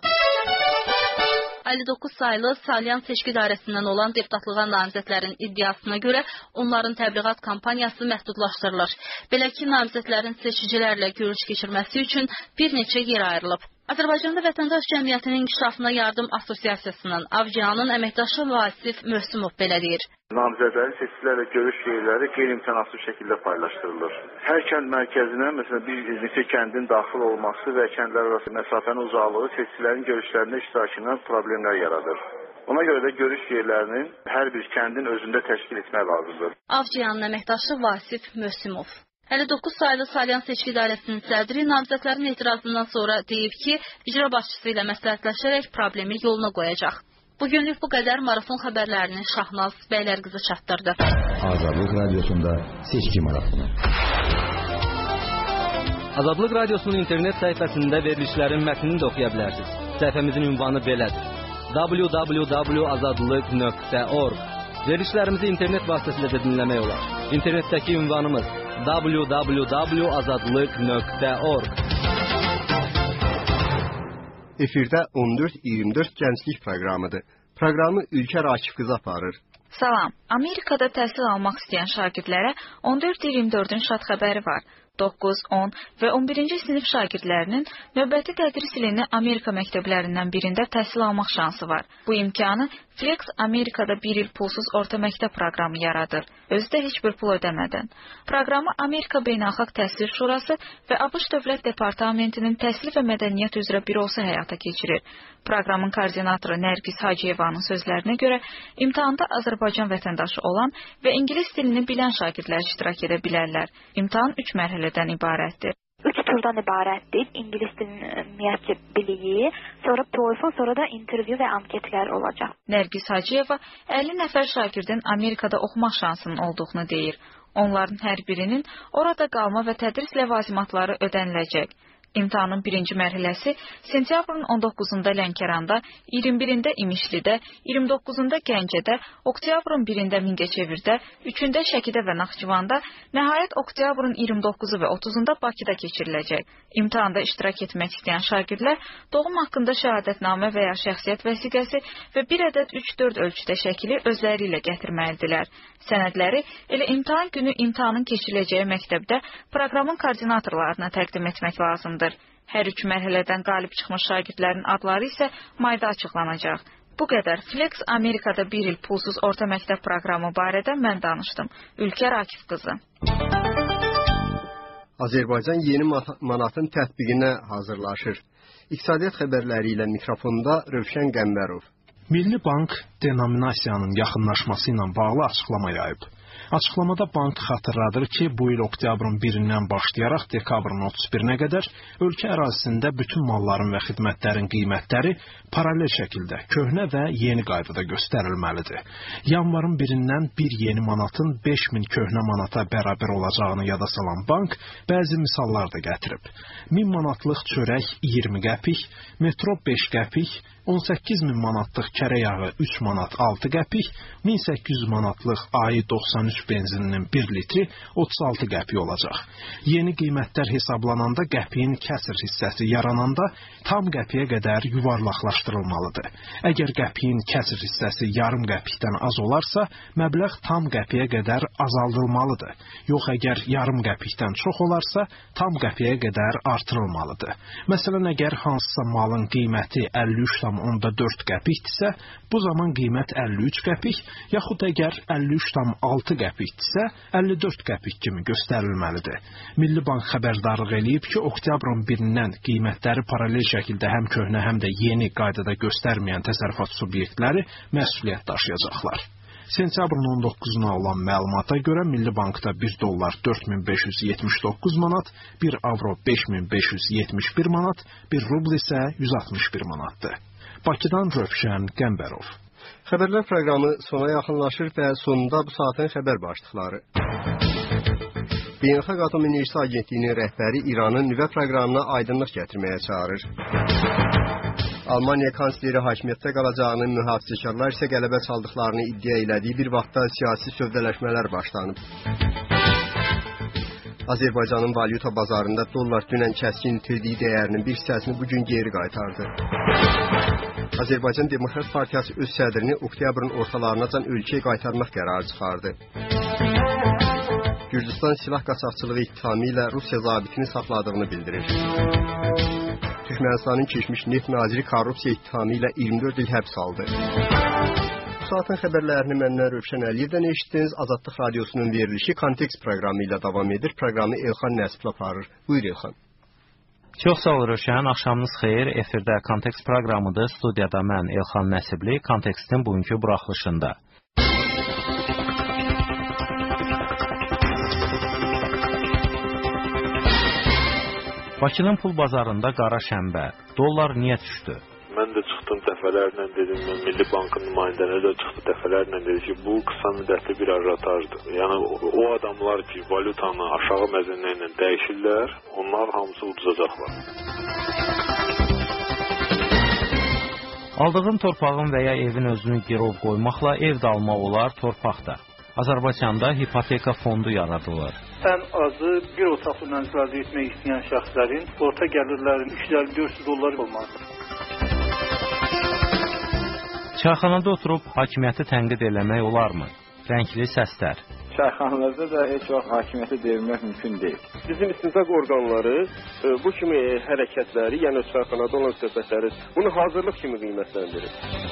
əlli doqquz sayılı Salyan Seçki İdarəsindən olan deputatlığa namizədlərin iddiasına görə onların təbliğat kampaniyası məhdudlaşdırılır. Belə ki, namizədlərin seçicilərlə görüş keçirməsi üçün bir neçə yer ayrılıb. Azərbaycanda Vətəndaş Cəmiyyətinin İnkişafına Yardım Assosiasiyasının Avciyanın əməkdaşı Vasif Möhsümov belə deyir. Namizədlərin seçicilərlə görüş yerləri qeyri-imkanasız şəkildə paylaşdırılır. Hər kənd mərkəzinə, məsələn, bir neçə kəndin daxil olması və kəndlər arası məsafənin uzaqlığı seçicilərin görüşlərində iştirakına problemlər yaradır. Ona görə də görüş yerlərinin hər bir kəndin özündə təşkil etmək lazımdır. Avciyanın əməkdaşı Vasif Möhsümov. əlli doqquz sayılı Salyan Seçki İdarəsinin sədri namizədlərin etirazından sonra deyib ki, icra başçısı ilə məsləhətləşərək problemi yoluna qoyacaq. Bugünlük bu qədər marafon xəbərlərini Şahnaz Bəylər qızı çatdırdı. Azadlıq Radiosunda seçki marafonu. Azadlıq Radiosunun internet səhifəsində verilişlərin mətnini də oxuya bilərsiniz. Səhifəmizin ünvanı belədir: w w w nöqtə azadlıq nöqtə org. Verilişlərimizi internet vasitəsilə də dinləmək olar. İnternetdəki ünvanımız w w w nöqtə azadlıq nöqtə org. Efirdə on dörd iyirmi dörd gənclik proqramıdır. Proqramı Ülkər Akif qızı aparır. Salam. Amerikada təhsil almaq istəyən şagirdlərə on dörd iyirmi dördün şad xəbəri var. doqquz, on və on birinci sinif şagirdlərinin növbəti tədris ilini Amerika məktəblərindən birində təhsil almaq şansı var. Bu imkanı Flex Amerikada bir il pulsuz orta məktəb proqramı yaradır, özü də heç bir pul ödəmədən. Proqramı Amerika Beynəlxalq Təhsil Şurası və ABŞ Dövlət Departamentinin Təhsil və Mədəniyyət üzrə bürosu həyata keçirir. Proqramın koordinatoru Nərgiz Hacıyevanın sözlərinə görə imtahanda Azərbaycan vətəndaşı olan və ingilis dilini bilən şagirdlər iştirak edə bilərlər. İmtahan üç mərhələdən ibarətdir. Üç turdan ibarətdir. İngilis dilinin ümumiyyətcə biliyi, sonra TOEFL, sonra da intervyu və anketlər olacaq. Nərgiz Hacıyeva əlli nəfər şagirdin Amerikada oxumaq şansının olduğunu deyir. Onların hər birinin orada qalma və tədris ləvazimatları ödəniləcək. İmtahanın birinci mərhələsi sentyabrın on doqquzunda Lənkəranda, iyirmi birində İmişlidə, iyirmi doqquzunda Gəncədə, oktyabrın birində Mingəçevirdə, üçündə Şəkidə və Naxçıvanda, nəhayət oktyabrın iyirmi doqquzu və otuzunda Bakıda keçiriləcək. İmtahanda iştirak etmək istəyən şagirdlər doğum haqqında şəhadətnamə və ya şəxsiyyət vəsiqəsi və bir ədəd üç dörd ölçüdə şəkili özləri ilə gətirməlidirlər. Sənədləri elə imtahan günü imtahanın keçiriləcəyi məktəbdə proqramın koordinatorlarına təqdim etmək lazımdır. Hər üç mərhələdən qalib çıxmış şagirdlərin adları isə mayda açıqlanacaq. Bu qədər Flex Amerikada bir il pulsuz orta məktəb proqramı barədə mən danışdım. Ülkər Akif qızı. Azərbaycan yeni manatın tətbiqinə hazırlaşır. İqtisadiyyat xəbərləri ilə mikrofonda Rövşən Qəmbərov. Milli Bank denominasiyanın yaxınlaşması ilə bağlı açıqlama yayıb. Açıqlamada bank xatırladır ki, bu il oktyabrın birindən başlayaraq dekabrın otuz birinə qədər ölkə ərazisində bütün malların və xidmətlərin qiymətləri paralel şəkildə köhnə və yeni qaydada göstərilməlidir. Yanvarın birindən bir yeni manatın beş min köhnə manata bərabər olacağını yada salan bank bəzi misallar da gətirib. min manatlıq çörək iyirmi qəpik, metro beş qəpik, on səkkiz min manatlıq kərə yağı üç manat altı qəpik, min səkkiz yüz manatlıq A I doxsan üç benzininin bir litri otuz altı qəpik olacaq. Yeni qiymətlər hesablananda qəpiyin kəsir hissəsi yarananda tam qəpiyə qədər yuvarlaqlaşdırılmalıdır. Əgər qəpiyin kəsir hissəsi yarım qəpikdən az olarsa, məbləğ tam qəpiyə qədər azaldılmalıdır. Yox, əgər yarım qəpikdən çox olarsa, tam qəpiyə qədər artırılmalıdır. Məsələn, əgər hansısa malın qiyməti əlli üç tam onda dörd qəpikdirsə, bu zaman qiymət əlli üç qəpik, yaxud əgər əlli üç tam altı qəpikdirsə, əlli dörd qəpik kimi göstərilməlidir. Milli Bank xəbərdarlıq eləyib ki, oktyabrın birindən qiymətləri paralel şəkildə həm köhnə, həm də yeni qaydada göstərməyən təsərrüfat subyektləri məsuliyyət daşıyacaqlar. Sentyabrın on doqquzuna olan məlumata görə Milli Bankda bir dollar dörd min beş yüz yetmiş doqquz manat, bir avro beş min beş yüz yetmiş bir manat, bir rubl isə yüz altmış bir manatdır. Bakıdan Rövşən Qəmbərov. Xəbərlər proqramı sona yaxınlaşır və sonunda bu saatin xəbər başlıqları. Beynəlxalq Atom Enerjisi Agentliyinin rəhbəri İranın nüvə proqramına aydınlıq gətirməyə çağırır. Almaniya kansleri hakimiyyətdə qalacağını, mühafizəkarlar isə qələbə çaldıqlarını iddia elədiyi bir vaxtda siyasi sövdələşmələr başlanıb. Azərbaycanın valyuta bazarında dollar dünən kəskin itirdiyi dəyərinin bir hissəsini bugün geri qaytardı. Azərbaycan Demokrat Partiyası öz sədrini oktyabrın ortalarınacan ölkəyə qaytarmaq qərarı çıxardı. Gürcüstan silah qaçaqçılığı ittihamı ilə Rusiya zabitini saxladığını bildirir. Türkmenistanın keçmiş neft naziri korrupsiya ittihamı ilə iyirmi dörd il həbs aldı. Bu saatin xəbərlərini məndən Rövşən Əliyevdən eşitdiniz. Azadlıq Radiosunun verilişi Kontekst proqramı ilə davam edir. Proqramı Elxan Nəsiblə aparır. Buyur Elxan. Çox sağ ol Rövşən. Axşamınız xeyir. Efirdə Kontekst proqramıdır. Studiyada mən Elxan Nəsibli. Kontekstin bugünkü buraxılışında. Bakının pul bazarında qara şənbə. Dollar niyə düşdü? Mən də çıxdım dəfələrlə dedim, mən Milli Bankın nümayəndələri də çıxdı dəfələrlə dedi ki, bu qısa müddətli bir ajotajdır. Yəni o adamlar ki, valyutanı aşağı məzənlə ilə dəyişirlər, onlar hamısı uduzacaqlar. Aldığın torpağın və ya evin özünü girov qoymaqla ev də almaq olar, torpaq da. Azərbaycanda hipoteka fondu yaradılır. Ən azı bir otaqlı mənzil əldə etmək istəyən şəxslərin orta gəlirlərin üç yüz əlli dörd yüz dollar olmalıdır. Çayxanada oturub hakimiyyəti tənqid eləmək olarmı? Rəngli səslər. Çayxanalarda da heç vaxt hakimiyyəti demək mümkün deyil. Bizim istintaq orqanları e, bu kimi hərəkətləri, yəni çayxanada olan söhbətləri bunu hazırlıq kimi qiymətləndirir.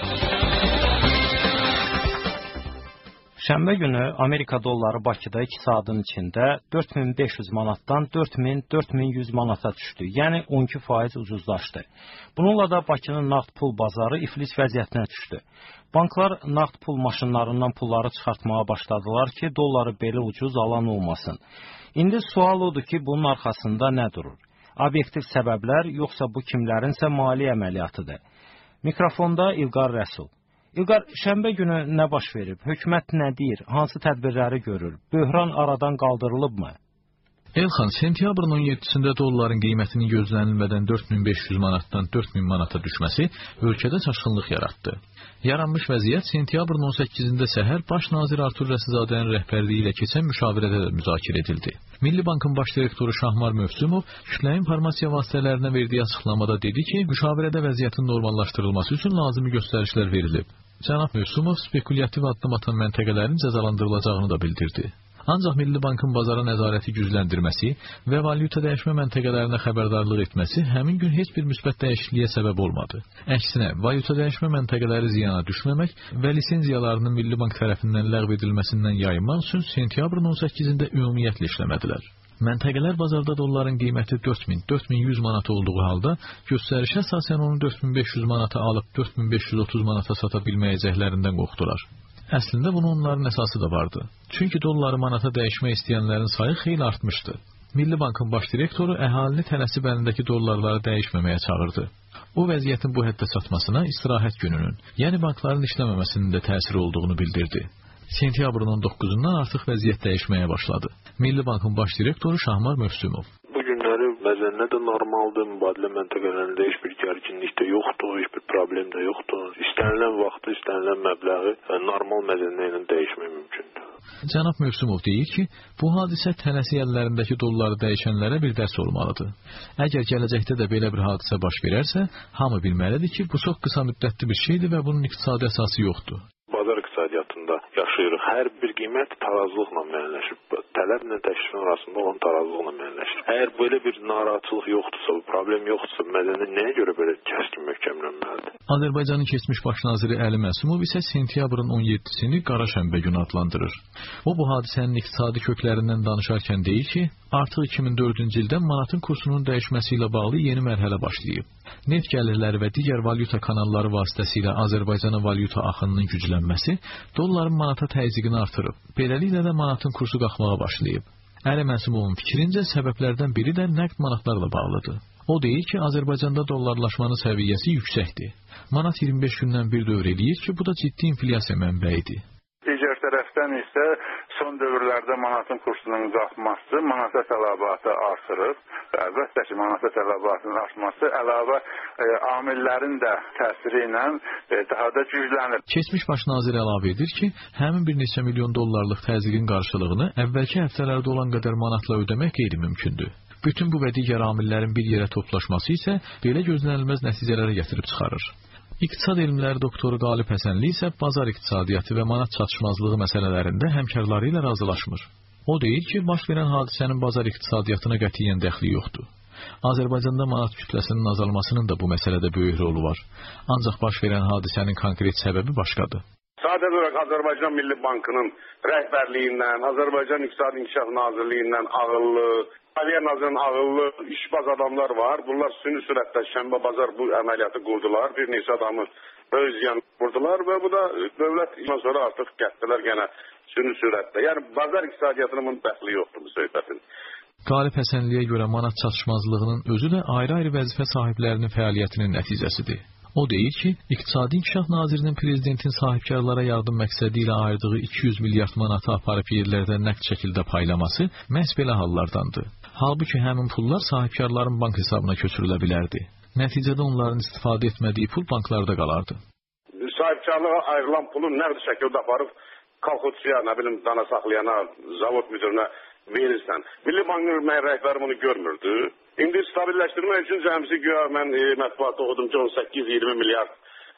Şənbə günü Amerika dolları Bakıda iki saatın içində dörd min beş yüz manatdan dörd min dörd min yüz manata düşdü. Yəni on iki faiz ucuzlaşdı. Bununla da Bakının nağd pul bazarı iflis vəziyyətinə düşdü. Banklar nağd pul maşınlarından pulları çıxartmağa başladılar ki, dolları belə ucuz alan olmasın. İndi sual odur ki, bunun arxasında nə durur? Obyektiv səbəblər, yoxsa bu kimlərinsə mali əməliyyatıdır? Mikrofonda İlqar Rəsul. İlqar, şənbə günü nə baş verib? Hökumət nə deyir? Hansı tədbirləri görür? Böhran aradan qaldırılıbmı? Elxan, sentyabrın on yeddisində dolların qiymətinin gözlənilmədən dörd min beş yüz manatdan dörd min manata düşməsi ölkədə çaşqınlıq yaratdı. Yaranmış vəziyyət sentyabrın on səkkizində səhər Baş nazir Artur Rəsizadənin rəhbərliyi ilə keçən müşavirədə də müzakirə edildi. Milli Bankın baş direktoru Şahmar Mövsümov kütləvi informasiya vasitələrinə verdiyi açıqlamada dedi ki, müşavirədə vəziyyətin normallaşdırılması üçün lazımi göstərişlər verilib. Cənab Mövsümov spekulyativ addım atan məntəqələrin cəzalandırılacağını da bildirdi. Ancaq Milli Bankın bazara nəzarəti gücləndirməsi və valyuta dəyişmə məntəqələrinə xəbərdarlıq etməsi həmin gün heç bir müsbət dəyişikliyə səbəb olmadı. Əksinə, valyuta dəyişmə məntəqələri ziyana düşməmək və lisenziyalarının Milli Bank tərəfindən ləğv edilməsindən yayınmaq üçün sentyabrın on səkkizində ümumiyyətlə işləmədilər. Məntəqələr bazarda dolların qiyməti dörd min dörd min yüz manat olduğu halda göstərişə əsasən onu dörd min beş yüz manata alıb dörd min beş yüz otuz manata sata bilməyəcəklərindən qorxdular. Əslində bunun onların əsası da vardı. Çünki dolları manata dəyişmək istəyənlərin sayı xeyli artmışdı. Milli Bankın baş direktoru əhalini tənəsib əlindəki dollarları dəyişməməyə çağırdı. O vəziyyətin bu həddə çatmasına istirahət gününün, yəni bankların işləməməsinin də təsiri olduğunu bildirdi. Sentyabrın on doqquzundan artıq vəziyyət dəyişməyə başladı. Milli Bankın baş direktoru Şahmar Mövsümov. Bu günləri məzənnə də normaldır, mübadilə məntəqələrində heç bir gərginlik də yoxdur, heç bir problem də yoxdur. İstənilən vaxtı, istənilən məbləği normal məzənnə ilə dəyişmək mümkündür. Cənab Mövsümov deyir ki, bu hadisə tənəsi əllərindəki dolları dəyişənlərə bir dərs olmalıdır. Əgər gələcəkdə də belə bir hadisə baş verərsə, hamı bilməlidir ki, bu çox qısa müddətli bir şeydir və bunun iqtisadi əsası yoxdur. Bazar iqtisadiyyatında yaşayırıq. Hər bir qiymət tarazlıqla müəyyənləşir. Tələblə təklifin arasında olan tarazlıqla müəyyənləşir. Əgər belə bir narahatçılıq yoxdursa, problem yoxdursa, mədəni nəyə görə belə kəskin möhkəmlənməlidir? Azərbaycanın keçmiş baş naziri Əli Məsumov isə sentyabrın on yeddisini Qara şənbə günü adlandırır. O, bu hadisənin iqtisadi köklərindən danışarkən deyir ki, artıq iki min dördüncü ildən manatın kursunun dəyişməsi ilə bağlı yeni mərhələ başlayıb. Neft gəlirləri və digər valyuta kanalları vasitəsilə Azərbaycana valyuta axınının güclənməsi dolların manata təzyiqini artırıb. Beləliklə də manatın kursu qalxmağa başlayıb. Əli Məsumovun fikrincə səbəblərdən biri də nəqd manatlarla bağlıdır. O deyir ki, Azərbaycanda dollarlaşmanın səviyyəsi yüksəkdir. Manat iyirmi beş gündən bir dövr eləyir ki, bu da ciddi inflyasiya mənbəyidir. Digər tərəfdən isə son dövrlərdə manatın kursunun qalxması manata tələbatı artırır. Əlbəttə ki, manata tələbatının artması əlavə e, amillərin də təsiri ilə e, daha da güclənir. Keçmiş baş nazir əlavə edir ki, həmin bir neçə milyon dollarlıq təzyiqin qarşılığını əvvəlki həftələrdə olan qədər manatla ödəmək qeyri-mümkündür. Bütün bu və digər amillərin bir yerə toplaşması isə belə gözlənilməz nəticələrə gətirib çıxarır. İqtisad elmləri doktoru Qalib Həsənli isə bazar iqtisadiyyatı və manat çatışmazlığı məsələlərində həmkarları ilə razılaşmır. O deyir ki, baş verən hadisənin bazar iqtisadiyyatına qətiyyən dəxli yoxdur. Azərbaycanda manat kütləsinin azalmasının da bu məsələdə böyük rolu var. Ancaq baş verən hadisənin konkret səbəbi başqadır. Sadəcə olaraq Azərbaycan Milli Bankının rəhbərliyindən, Azərbaycan İqtisadi İnkişaf Nazirliyindən ağıllı, Maliyyə Nazirinin ağıllı işbaz adamlar var. Bunlar süni sürətdə şənbə bazar bu əməliyyatı qurdular. Bir neçə adamı böyük ziyan vurdular və bu da dövlət sonra artıq gətirdilər gənə süni sürətdə. Yəni bazar iqtisadiyyatının bunun dəxli yoxdur bu söhbətin. Qalib Həsənliyə görə manat çatışmazlığının özü də ayrı-ayrı vəzifə sahiblərinin fəaliyyətinin nəticəsidir. O deyir ki, İqtisadi İnkişaf Nazirinin prezidentin sahibkarlara yardım məqsədi ilə ayırdığı iki yüz milyard manatı aparıb yerlərdə nəqd şəkildə paylaması məhz belə hallardandır. Halbuki həmin pullar sahibkarların bank hesabına köçürülə bilərdi. Nəticədə onların istifadə etmədiyi pul banklarda qalardı. Sahibkarlığa ayrılan pulun nəqd şəkildə aparıb kolxozçuya, nə bilim, dana saxlayana, zavod müdürünə verirsən. Milli Bankın rəhbəri bunu görmürdü. İndi stabilləşdirmək üçün cəmsi güya mən e, mətbuatda oxudum ki, on səkkiz iyirmi milyard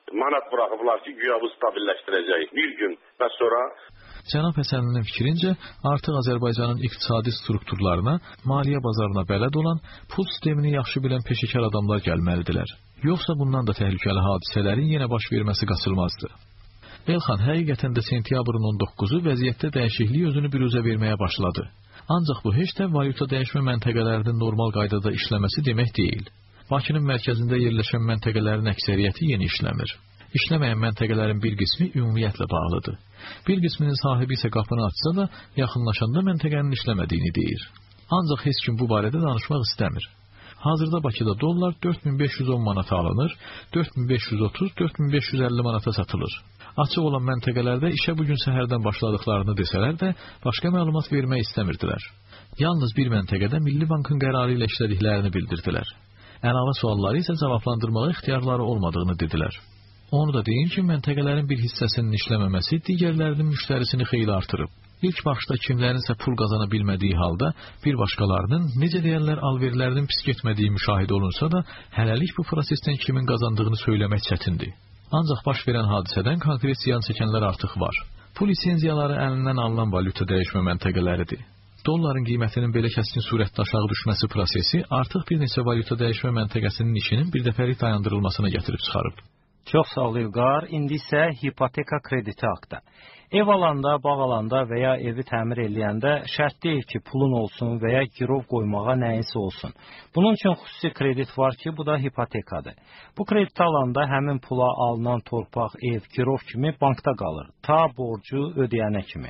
manat buraxıblar ki, güya bu stabilləşdirəcək. Bir gün və sonra Cənab Həsənlinin fikrincə, artıq Azərbaycanın iqtisadi strukturlarına, maliyyə bazarına bələd olan, pul sistemini yaxşı bilən peşəkar adamlar gəlməlidirlər. Yoxsa bundan da təhlükəli hadisələrin yenə baş verməsi qaçılmazdı. Elxan, həqiqətən də sentyabrın on doqquzu vəziyyətdə dəyişiklik özünü büruzə verməyə başladı. Ancaq bu heç də valyuta dəyişmə məntəqələrinin normal qaydada işləməsi demək deyil. Bakının mərkəzində yerləşən məntəqələrin əksəriyyəti yeni işləmir. İşləməyən məntəqələrin bir qismi ümumiyyətlə bağlıdır. Bir qisminin sahibi isə qapını açsa da, yaxınlaşanda məntəqənin işləmədiyini deyir. Ancaq heç kim bu barədə danışmaq istəmir. Hazırda Bakıda dollar dörd min beş yüz on manata alınır, dörd min beş yüz otuz - dörd min beş yüz əlli manata satılır. Açıq olan məntəqələrdə işə bugün səhərdən başladıqlarını desələr də, başqa məlumat vermək istəmirdilər. Yalnız bir məntəqədə Milli Bankın qərarı ilə işlədiklərini bildirdilər. Əlavə sualları isə cavablandırmağa ixtiyarları olmadığını dedilər. Onu da deyin ki, məntəqələrin bir hissəsinin işləməməsi digərlərinin müştərisini xeyli artırıb. İlk başda kimlərinsə pul qazana bilmədiyi halda, bir başqalarının, necə deyərlər, alverlərinin pis getmədiyi müşahidə olunsa da, hələlik bu prosesdən kimin qazandığını söyləmək çətindir. Ancaq baş verən hadisədən konkret ziyan çəkənlər artıq var. Bu lisenziyaları əlindən alınan valyuta dəyişmə məntəqələridir. Dolların qiymətinin belə kəskin surətdə aşağı düşməsi prosesi artıq bir neçə valyuta dəyişmə məntəqəsinin işinin bir dəfəlik dayandırılmasına gətirib çıxarıb. Çox sağ ol İlqar. İndi isə hipoteka krediti haqqında. Ev alanda, bağ alanda və ya evi təmir eləyəndə şərt deyil ki, pulun olsun və ya girov qoymağa nəyinsə olsun. Bunun üçün xüsusi kredit var ki, bu da hipotekadır. Bu krediti alanda həmin pula alınan torpaq, ev, girov kimi bankda qalır, ta borcu ödəyənə kimi.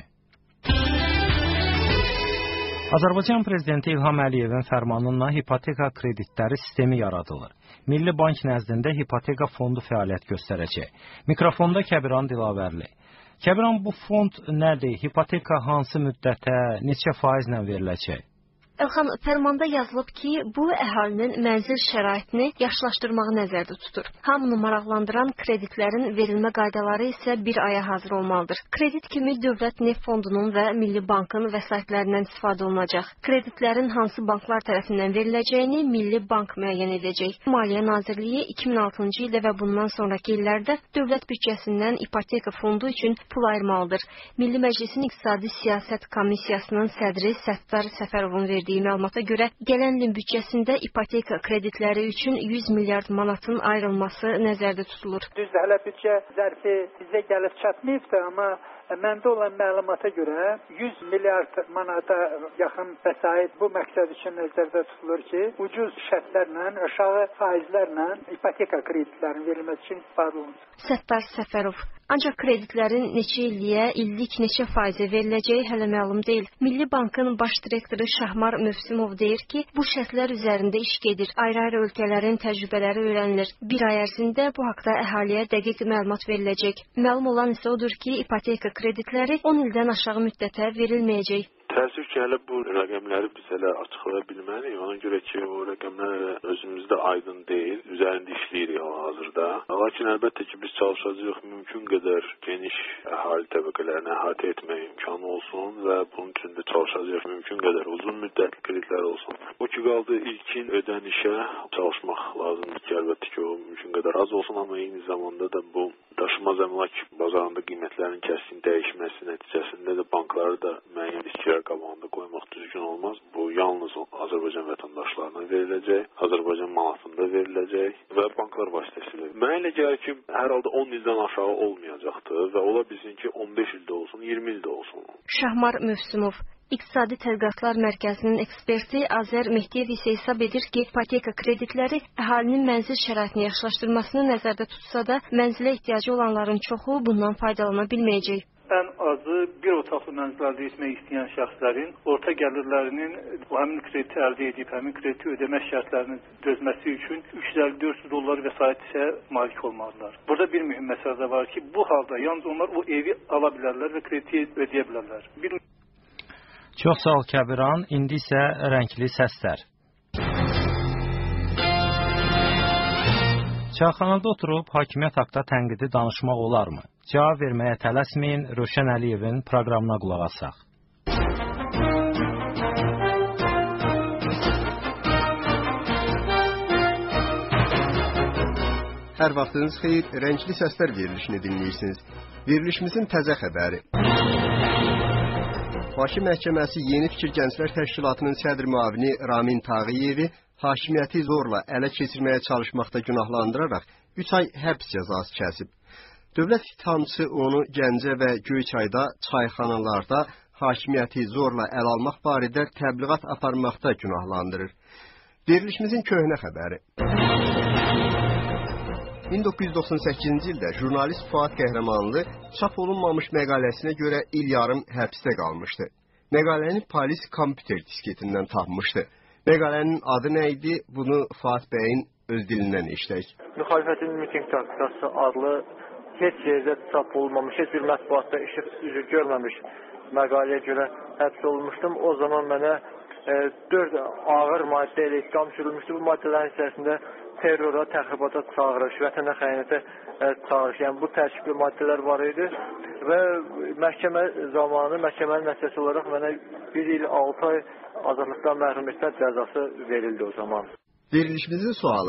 Azərbaycan Prezidenti İlham Əliyevin fərmanıyla hipoteka kreditləri sistemi yaradılır. Milli Bank nəzdində hipoteka fondu fəaliyyət göstərəcək. Mikrofonda Kəbiran Dilavərli. Kəbiran, bu fond nədir? Hipoteka hansı müddətə, neçə faizlə veriləcək? Elxan, fərmanda yazılıb ki, bu əhalinin mənzil şəraitini yaxşılaşdırmağı nəzərdə tutur. Hamını maraqlandıran kreditlərin verilmə qaydaları isə bir aya hazır olmalıdır. Kredit kimi Dövlət Neft Fondunun və Milli Bankın vəsaitlərindən istifadə olunacaq. Kreditlərin hansı banklar tərəfindən veriləcəyini Milli Bank müəyyən edəcək. Maliyyə Nazirliyi iki min altıncı ildə və bundan sonraki illərdə dövlət büdcəsindən ipoteka fondu üçün pul ayırmalıdır. Milli Məclisin İqtisadi Siyasət Komissiyasının sədri Səttar Səfərovun verdiyi Verdiyi məlumata görə, gələn ilin büdcəsində ipoteka kreditləri üçün yüz milyard manatın ayrılması nəzərdə tutulur. Düzdür, hələ büdcə zərfi bizə gəlib çatmayıbdır, amma məndə olan məlumata görə yüz milyard manata yaxın vəsait bu məqsəd üçün nəzərdə tutulur ki, ucuz şərtlərlə, aşağı faizlərlə ipoteka kreditlərinin verilməsi üçün istifadə olunur. Səttar Səfərov. Ancaq kreditlərin neçə illiyə, illik neçə faizə veriləcəyi hələ məlum deyil. Milli Bankın baş direktoru Şahmar Mövsümov deyir ki, bu şərtlər üzərində iş gedir. Ayrı-ayrı ölkələrin təcrübələri öyrənilir. Bir ay ərzində bu haqda əhaliyə dəqiq məlumat veriləcək. Məlum olan isə odur ki, ipoteka kreditləri on ildən aşağı müddətə verilməyəcək. Təəssüf ki, hələ bu rəqəmləri biz hələ açıqlaya bilməliyik. Ona görə ki, o rəqəmlər özümüzdə aydın deyil. Üzərində işləyirik hal-hazırda. Lakin əlbəttə ki, biz çalışacağıq mümkün qədər geniş əhali təbəqələrini əhatə etmək imkanı olsun və bunun üçün də çalışacağıq mümkün qədər uzun müddətli kreditlər olsun. O ki, qaldı ilkin ödənişə çalışmaq lazımdır ki, əlbəttə ki, o mümkün qədər az olsun, amma eyni zamanda da bu daşınmaz əmlak bazarında qiymətlərin kəskin dəyişməsi nəticəsində də bankları da müəyyən risklər qabağında qoymaq düzgün olmaz. Bu yalnız Azərbaycan vətəndaşlarına veriləcək, Azərbaycan manatında veriləcək və banklar vasitəsilə. Mənə elə gəlir ki, hər halda on ildən aşağı olmayacaqdır və ola bilsin ki, on beş ildə olsun, iyirmi ildə olsun. Şahmar Mövsümov. İqtisadi Tədqiqatlar Mərkəzinin eksperti Azər Mehdiyev isə hesab edir ki, ipoteka kreditləri əhalinin mənzil şəraitini yaxşılaşdırmasını nəzərdə tutsa da, mənzilə ehtiyacı olanların çoxu bundan faydalana bilməyəcək. Ən azı bir otaqlı mənzil əldə etmək istəyən şəxslərin orta gəlirlərinin həmin krediti əldə edib, həmin krediti ödəmə şərtlərini dözməsi üçün üç yüz əlli dörd yüz dollar vəsait isə malik olmalıdırlar. Burada bir mühüm məsələ də var ki, bu halda yalnız onlar o evi ala bilərlər və krediti ödəyə bilərlər. Bir... Çox sağ ol Kəbiran. İndi isə rəngli səslər. Çayxanada oturub hakimiyyət haqda tənqidi danışmaq olarmı? Cavab verməyə tələsməyin, Rövşən Əliyevin proqramına qulaq asaq. Hər vaxtınız xeyir, Rəngli Səslər verilişini dinləyirsiniz. Verilişimizin təzə xəbəri. Bakı Məhkəməsi Yeni Fikir Gənclər Təşkilatının sədr müavini Ramin Tağıyevi hakimiyyəti zorla ələ keçirməyə çalışmaqda günahlandıraraq üç ay həbs cəzası kəsib. Dövlət ittihamçısı onu Gəncə və Göyçayda çayxanalarda hakimiyyəti zorla əl almaq barədə təbliğat aparmaqda günahlandırır. Verilişimizin köhnə xəbəri. min doqquz yüz doxsan səkkizinci ildə jurnalist Fuad Qəhrəmanlı çap olunmamış məqaləsinə görə il yarım həbsdə qalmışdı. Məqaləni polis kompüter disketindən tapmışdı. Məqalənin adı nə idi? Bunu Fuad bəyin öz dilindən eşitək. Müxalifətin miting taktikası adlı heç yerdə çap olunmamış, heç bir mətbuatda işıq üzü görməmiş məqaləyə görə həbs olunmuşdum. O zaman mənə e, dörd ağır maddə ilə ittiham sürülmüşdü. Bu maddələrin içərisində terrora, təxribata çağırış, vətənə xəyanətə e, çağırış, yəni bu tərkibli maddələr var idi və məhkəmə zamanı, məhkəmənin nəticəsi olaraq mənə bir il altı ay azadlıqdan məhrum etmə cəzası verildi o zaman. Verilişimizin sualı.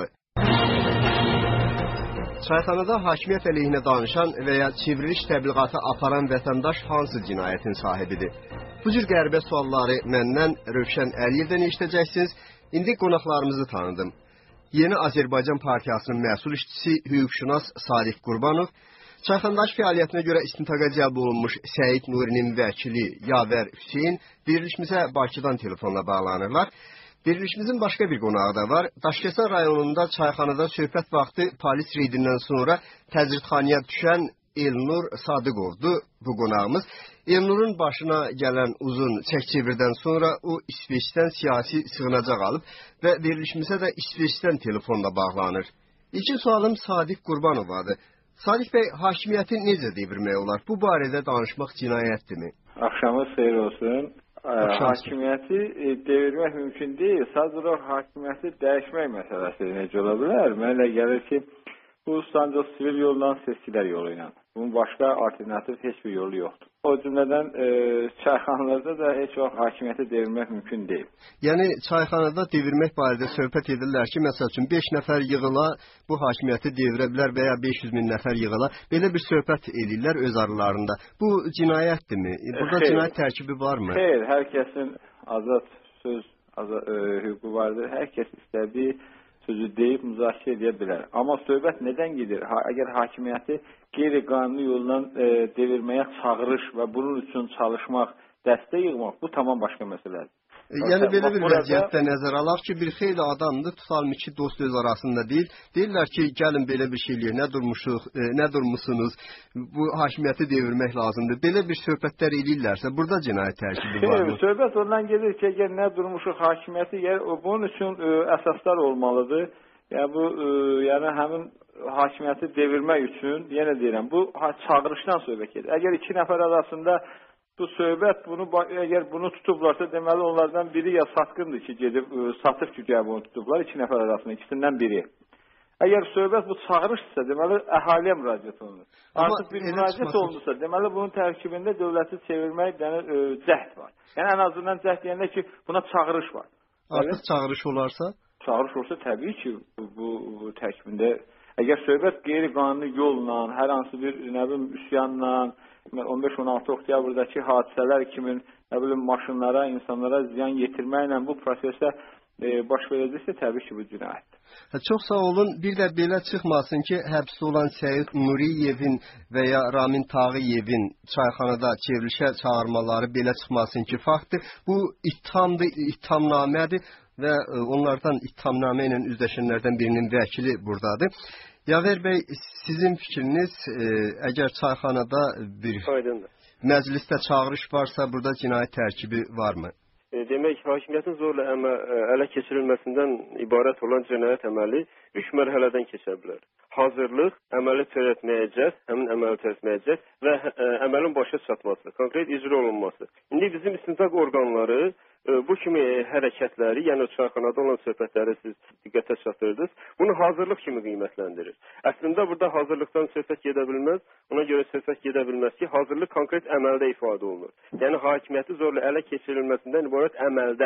Çayxanada hakimiyyət əleyhinə danışan və ya çevriliş təbliğatı aparan vətəndaş hansı cinayətin sahibidir? Bu cür qəribə sualları məndən Rövşən Əliyevdən eşitəcəksiniz. İndi qonaqlarımızı tanıdım. Yeni Azərbaycan Partiyasının məsul işçisi hüquqşünas Sadiq Qurbanov, çayxanadakı fəaliyyətinə görə istintaqa cəlb olunmuş Səid Nurinin vəkili Yavər Hüseyn verilişimizə Bakıdan telefonla bağlanırlar. Verilişimizin başqa bir qonağı da var. Daşkəsən rayonunda çayxanada söhbət vaxtı polis reydindən sonra təcridxanaya düşən Elnur Sadıqovdur bu qonağımız. Elnurun başına gələn uzun çək-çevirdən sonra o İsveçdən siyasi sığınacaq alıb və verilişimizə də İsveçdən telefonla bağlanır. İlkin sualım Sadiq Qurbanovadır. Sadiq bəy, hakimiyyəti necə devirmək olar? Bu barədə danışmaq cinayətdirmi? Axşamınız xeyir olsun. Hakimiyyəti devirmək mümkün deyil. Sadəcə olaraq hakimiyyəti dəyişmək məsələsi necə ola bilər? Mənə gəlir ki, bu ancaq sivil yolla, seçkilər yolu ilə. Bunun başqa alternativ heç bir yolu yoxdur. O cümlədən e, çayxanalarda da heç vaxt hakimiyyəti devirmək mümkün deyil. Yəni çayxanada devirmək barədə söhbət edirlər ki, məsəl üçün beş nəfər yığıla bu hakimiyyəti devirə bilər və ya beş yüz min nəfər yığıla. Belə bir söhbət edirlər öz aralarında. Bu cinayətdirmi? Burada Xeyr. cinayət tərkibi varmı? Xeyr, hər kəsin azad söz azad, e, hüququ vardır. Hər kəs istədiyi sözü deyib müzakirə edə bilər. Amma söhbət nədən gedir? Ha, əgər hakimiyyəti qeyri-qanuni yolla e, devirməyə çağırış və bunun üçün çalışmaq, dəstək yığmaq, bu tamam başqa məsələdir. E, yəni belə bir burada... vəziyyətdə nəzər alaq ki, bir xeyli adamdır, tutalım iki dost öz arasında deyil. Deyirlər ki, gəlin belə bir şey eləyək, nə durmuşuq, e, nə durmusunuz, bu hakimiyyəti devirmək lazımdır. Belə bir söhbətlər eləyirlərsə, burada cinayət tərkibi var mı? Söhbət ondan gedir ki, əgər nə durmuşuq hakimiyyəti, yəni, bunun üçün e, əsaslar olmalıdır. Yəni, bu, e, yəni həmin hakimiyyəti devirmək üçün, yenə deyirəm, bu çağırışdan söhbət gedir. Əgər iki nəfər arasında bu söhbət, bunu, əgər bunu tutublarsa, deməli onlardan biri ya satqındır ki, gedib satır ki, gəl bunu tutublar, iki nəfər arasında, ikisindən biri. Əgər söhbət bu çağırışsa, deməli əhaliyə müraciət olunur. Artıq bir müraciət olunursa, deməli bunun tərkibində dövləti çevirmək yəni, e, cəhd var. Yəni ən azından cəhd deyəndə ki, buna çağırış var. Artıq çağırış olarsa? Çağırış olsa təbii ki, bu, bu, bu tərkibində əgər söhbət qeyri-qanuni yolla, hər hansı bir nə bilim üsyanla, on beş on altı oktyabrdakı hadisələr kimi nə bilim maşınlara, insanlara ziyan yetirməklə bu prosesə e, baş verəcəksə təbii ki, bu cinayətdir. Çox sağ olun. Bir də belə çıxmasın ki, həbsdə olan Səid Nuriyevin və ya Ramin Tağıyevin çayxanada çevrilişə çağırmaları belə çıxmasın ki, faktdır. Bu ittihamdır, ittihamnamədir və onlardan ittihamnamə ilə üzləşənlərdən birinin vəkili buradadır. Yavər bəy, sizin fikriniz, e, əgər çayxanada bir Aydındır. məclisdə çağırış varsa, burada cinayət tərkibi varmı? E, demək, hakimiyyətin zorla əmə, ələ keçirilməsindən ibarət olan cinayət əməli üç mərhələdən keçə bilər. Hazırlıq, əməli törətməyə cəhd, həmin əməli törətməyə cəhd və ə, əməlin başa çatması, konkret icra olunması. İndi bizim istintaq orqanları ə, bu kimi hərəkətləri, yəni çayxanada olan söhbətləri siz diqqətə çatdırdınız, bunu hazırlıq kimi qiymətləndirir. Əslində burada hazırlıqdan söhbət gedə bilməz, ona görə söhbət gedə bilməz ki, hazırlıq konkret əməldə ifadə olunur. Yəni hakimiyyəti zorla ələ keçirilməsindən ibarət əməldə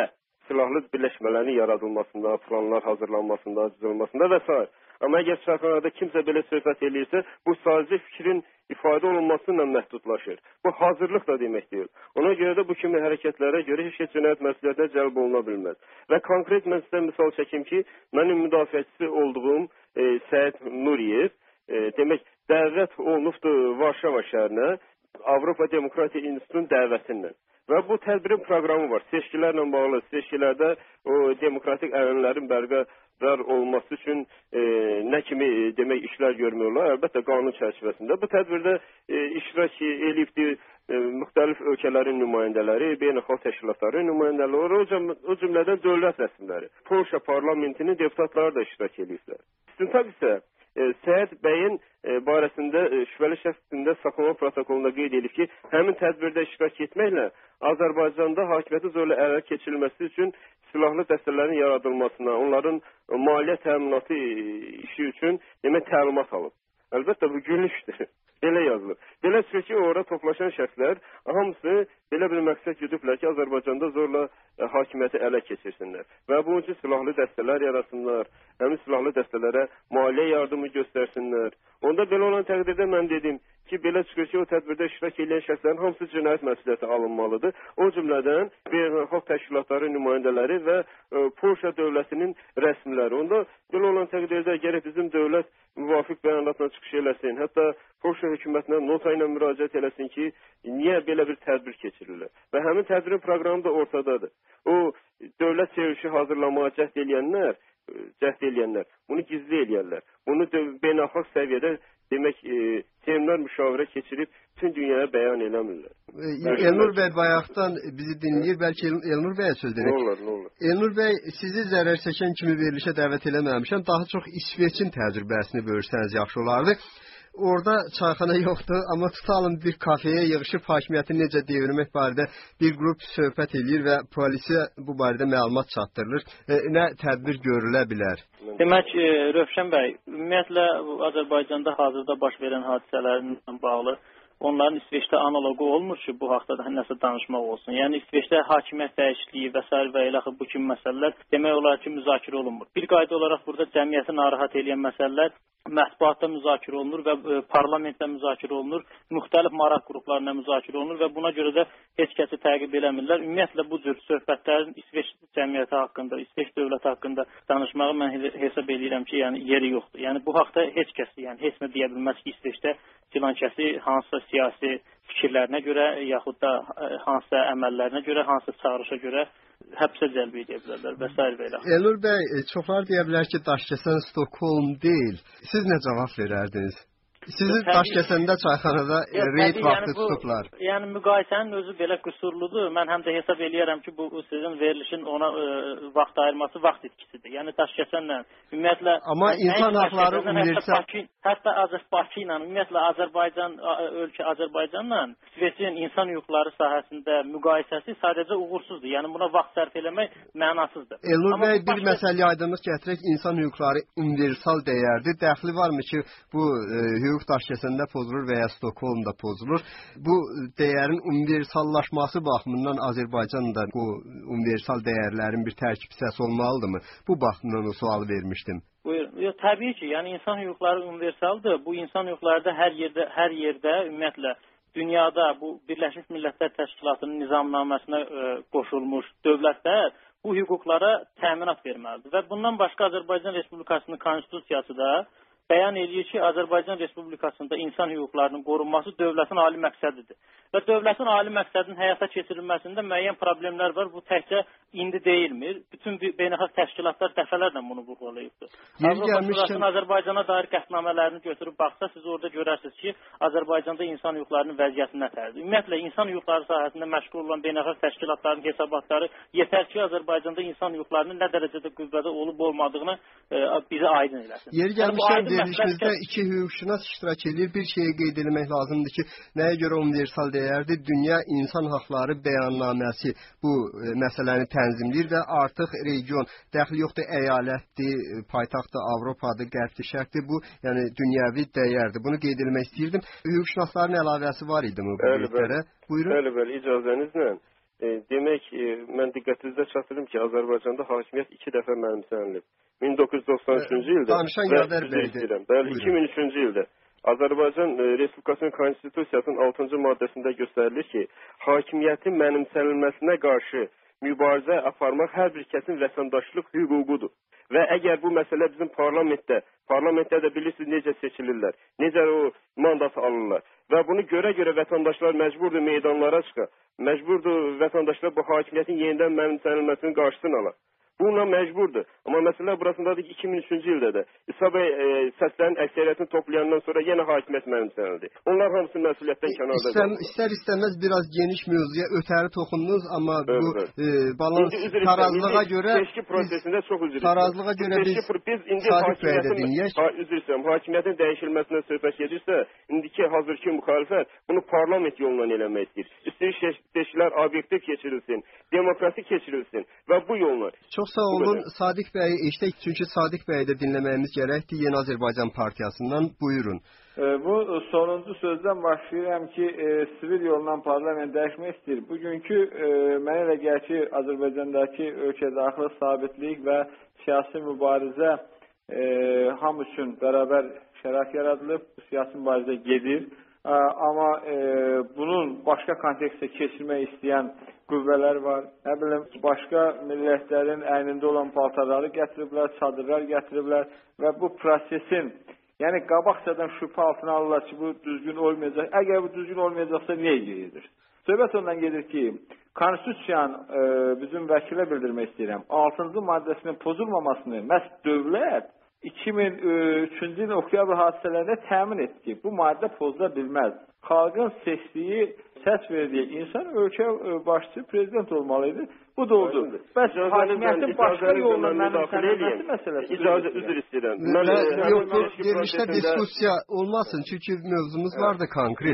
silahlı birləşmələrin yaradılmasında, planlar hazırlanmasında, düzəlməsində və s. Amma əgər çayxanada kimsə belə söhbət eləyirsə, bu sadəcə fikrin ifadə olunması ilə məhdudlaşır. Bu hazırlıq da demək deyil. Ona görə də bu kimi hərəkətlərə görə heç kəs cinayət məsuliyyətinə cəlb oluna bilməz. Və konkret mən sizə misal çəkim ki, mənim müdafiəçisi olduğum e, Səid Nuriyev, e, demək, dəvət olunubdur Varşava şəhərinə Avropa Demokratiya İnstitutunun dəvətindən. Və bu tədbirin proqramı var. Seçkilərlə bağlı, seçkilərdə o demokratik ənənələrin bərqərar olması üçün e, nə kimi e, demək işlər görmürlər. Əlbəttə qanun çərçivəsində. Bu tədbirdə e, iştirak eləyibdir e, müxtəlif ölkələrin nümayəndələri, beynəlxalq təşkilatların nümayəndələri, o, o cümlədən dövlət rəsmiləri. Polşa parlamentinin deputatları da iştirak eləyiblər. İstintaq isə E, Səid bəyin e, barəsində e, şübhəli şəxsində saxlama protokolunda qeyd edilib ki, həmin tədbirdə iştirak etməklə Azərbaycanda hakimiyyəti zorla ələ keçirilməsi üçün silahlı dəstələrin yaradılmasına, onların maliyyə təminatı işi üçün demək təlimat alıb. Əlbəttə bu gülüşdür. Belə yazılır. Belə çıxır ki, orada toplaşan şəxslər hamısı belə bir məqsəd güdüblər ki, Azərbaycanda zorla e, hakimiyyəti ələ keçirsinlər. Və bunun üçün silahlı dəstələr yaratsınlar, həmin silahlı dəstələrə maliyyə yardımı göstərsinlər. Onda belə olan təqdirdə mən dedim ki, belə çıxır ki, o tədbirdə iştirak edən şəxslərin hamısı cinayət məsuliyyəti alınmalıdır. O cümlədən beynəlxalq təşkilatların nümayəndələri və e, Polşa dövlətinin rəsmiləri. Onda belə olan təqdirdə gərək bizim dövlət müvafiq bəyanatla çıxış eləsin. Hətta Polşa hökumətinə nota ilə müraciət eləsin ki, niyə belə bir tədbir keçirilir? Və həmin tədbirin proqramı da ortadadır. O dövlət çevrilişi hazırlamağa cəhd eləyənlər, cəhd eləyənlər bunu gizli eləyərlər. Bunu beynəlxalq səviyyədə demək, e, seminar müşavirə keçirib bütün dünyaya bəyan eləmirlər. Elnur bəy bayaqdan bizi dinləyir, bəlkə Elnur bəyə söz verək. Nə olur, nə olur. Elnur bəy, sizi zərər çəkən kimi verilişə dəvət eləməmişəm. Daha çox İsveçin təcrübəsini bölürsəniz yaxşı olardı. Orada çayxana yoxdur, amma tutalım bir kafeyə yığışıb hakimiyyəti necə devirmək barədə bir qrup söhbət edir və polisə bu barədə məlumat çatdırılır. E, nə tədbir görülə bilər? Demək, e, Rövşən bəy, ümumiyyətlə Azərbaycanda hazırda baş verən hadisələrlə bağlı onların İsveçdə analogu olmur ki, bu haqda da nəsə danışmaq olsun. Yəni İsveçdə hakimiyyət dəyişikliyi və s. və ilə bu kimi məsələlər demək olar ki, müzakirə olunmur. Bir qayda olaraq burada cəmiyyəti narahat edən məsələlər mətbuatda müzakirə olunur və e, parlamentdə müzakirə olunur, müxtəlif maraq qruplarına müzakirə olunur və buna görə də heç kəsi təqib eləmirlər. Ümumiyyətlə bu cür söhbətlərin İsveç cəmiyyəti haqqında, İsveç dövləti haqqında danışmağı mən hesab edirəm ki, yəni yeri yoxdur. Yəni bu haqda heç kəs, yəni heç nə deyə bilməz ki, İsveçdə filankəsi hansısa siyasi fikirlərinə görə yaxud da hansısa əməllərinə görə, hansısa çağırışa görə həbsə cəlb edə bilərlər və s. və ilə. Elnur bəy, çoxlar deyə bilər ki, Daşkəsən Stokholm deyil. Siz nə cavab verərdiniz? Sizi Daşkəsəndə çayxanada reyd vaxtı tutublar. Yəni müqayisənin özü belə qüsurludur. Mən həm də hesab eləyərəm ki, bu sizin verilişin ona ə, vaxt ayırması vaxt itkisidir. Yəni Daşkəsənlə ümumiyyətlə amma insan haqları universal hətta Azərbaycan ilə ümumiyyətlə Azərbaycan ölkə Azərbaycanla İsveçin insan hüquqları sahəsində müqayisəsi sadəcə uğursuzdur. Yəni buna vaxt sərf eləmək mənasızdır. Elnur bəy, bir məsələyə aydınlıq gətirək, insan hüquqları universal dəyərdir. Dəxli varmı ki, bu e, hüquq Daşkəsəndə pozulur və ya Stokholmda pozulur? Bu dəyərin universallaşması baxımından Azərbaycan da bu universal dəyərlərin bir tərkib hissəsi olmalıdırmı? Bu baxımdan o sualı vermişdim. Buyurun. Yox, təbii ki, yəni insan hüquqları universaldır. Bu insan hüquqları hər yerdə, hər yerdə ümumiyyətlə dünyada bu Birləşmiş Millətlər Təşkilatının nizamnaməsinə ə, qoşulmuş dövlətlər bu hüquqlara təminat verməlidir. Və bundan başqa Azərbaycan Respublikasının konstitusiyası da bəyan edir ki, Azərbaycan Respublikasında insan hüquqlarının qorunması dövlətin ali məqsədidir. Və dövlətin ali məqsədinin həyata keçirilməsində müəyyən problemlər var. Bu təkcə indi deyilmir. Bütün beynəlxalq təşkilatlar dəfələrlə bunu vurğulayıbdır. Avropa Azərbaycana dair qətnamələrini götürüb baxsa, siz orada görərsiniz ki, Azərbaycanda insan hüquqlarının vəziyyəti nətərdir. Ümumiyyətlə, insan hüquqları sahəsində məşğul olan beynəlxalq təşkilatların hesabatları yetər ki, Azərbaycanda insan hüquqlarının nə dərəcədə qüvvədə olub-olmadığını e, bizə aydın eləsin. Yeri gəlmişkən verilişimizdə iki hüquqşünas iştirak edir. Bir şeyi qeyd etmək lazımdır ki, nəyə görə universal dəyərdir? Dünya İnsan Haqları Bəyannaməsi bu e, məsələni tənzimləyir və artıq region, dəxli yoxdur, əyalətdir, paytaxtdır, Avropadır, qərbdir, şərqdir. Bu, yəni dünyəvi dəyərdir. Bunu qeyd etmək istəyirdim. Hüquqşünasların əlavəsi var idi mi bu bölüklərə? Buyurun. Bəli, bəli, icazənizlə. E, demək, e, mən diqqətinizə çatdırım ki, Azərbaycanda hakimiyyət iki dəfə mənimsənilib. min doqquz yüz doxsan üçüncü ildə və bəli, iki min üçüncü ildə Azərbaycan e, Respublikasının Konstitusiyasının altıncı maddəsində göstərilir ki, hakimiyyətin mənimsənilməsinə qarşı mübarizə aparmaq hər bir kəsin vətəndaşlıq hüququdur. Və əgər bu məsələ bizim parlamentdə, parlamentdə də bilirsiniz necə seçilirlər, necə o mandat alırlar və bunu görə-görə vətəndaşlar məcburdur meydanlara çıxa, məcburdur vətəndaşlar bu hakimiyyətin yenidən mənimsənilməsinin qarşısını ala. Bununla məcburdur. Amma məsələ burasındadır ki, iki min üçüncü ildə də İsa bəy e, səslərin əksəriyyətini toplayandan sonra yenə hakimiyyət mənimsənildi. Onlar hamısı məsuliyyətdən kənarda qaldı. İstər istəməz biraz geniş mövzuya ötəri toxundunuz, amma bu e, balans tarazlığa görə seçki prosesində çox üzr tarazlığa görə biz, biz indi Sadiq bəyə də dinləyək. Ha, üzr istəyirəm. Hakimiyyətin dəyişilməsindən söhbət gedirsə, indiki hazırki müxalifət bunu parlament yolla eləmək istəyir. İstəyir seçkilər obyektiv keçirilsin, demokratik keçirilsin və bu yolla. Çox sağ olun. Sadiq bəyi eşitdik, çünki Sadiq bəyi də dinləməyimiz gərəkdir. Yeni Azərbaycan Partiyasından buyurun. E, bu sonuncu sözdən başlayıram ki, e, sivil yolla parlament dəyişmək istəyir. Bugünkü e, mənə elə gəlir ki, Azərbaycandakı ölkədaxili sabitlik və siyasi mübarizə e, hamı üçün bərabər şərait yaradılıb, siyasi mübarizə gedir. E, amma e, bunun başqa kontekstə keçirmək istəyən qüvvələr var. Nə bilim, başqa millətlərin əynində olan paltarları gətiriblər, çadırlar gətiriblər və bu prosesin, yəni qabaqcadan şübhə altına alırlar ki, bu düzgün olmayacaq. Əgər bu düzgün olmayacaqsa niyə gedir? Söhbət ondan gedir ki, Konstitusiyanın e, bizim vəkilə bildirmək istəyirəm, altıncı maddəsinin pozulmamasını məhz dövlət iki min üçüncü ilin oktyabr hadisələrində təmin etdi ki, bu maddə pozula bilməz. Xalqın seçdiyi, səs verdiyi insan ölkə başçısı prezident olmalıydı. Bu da oldu. Bəs hakimiyyətin başqa yolla mənimsənilməsi məsələsi. İcazə, üzr istəyirəm. Yox, verilişdə diskussiya olmasın, çünki mövzumuz var da konkret.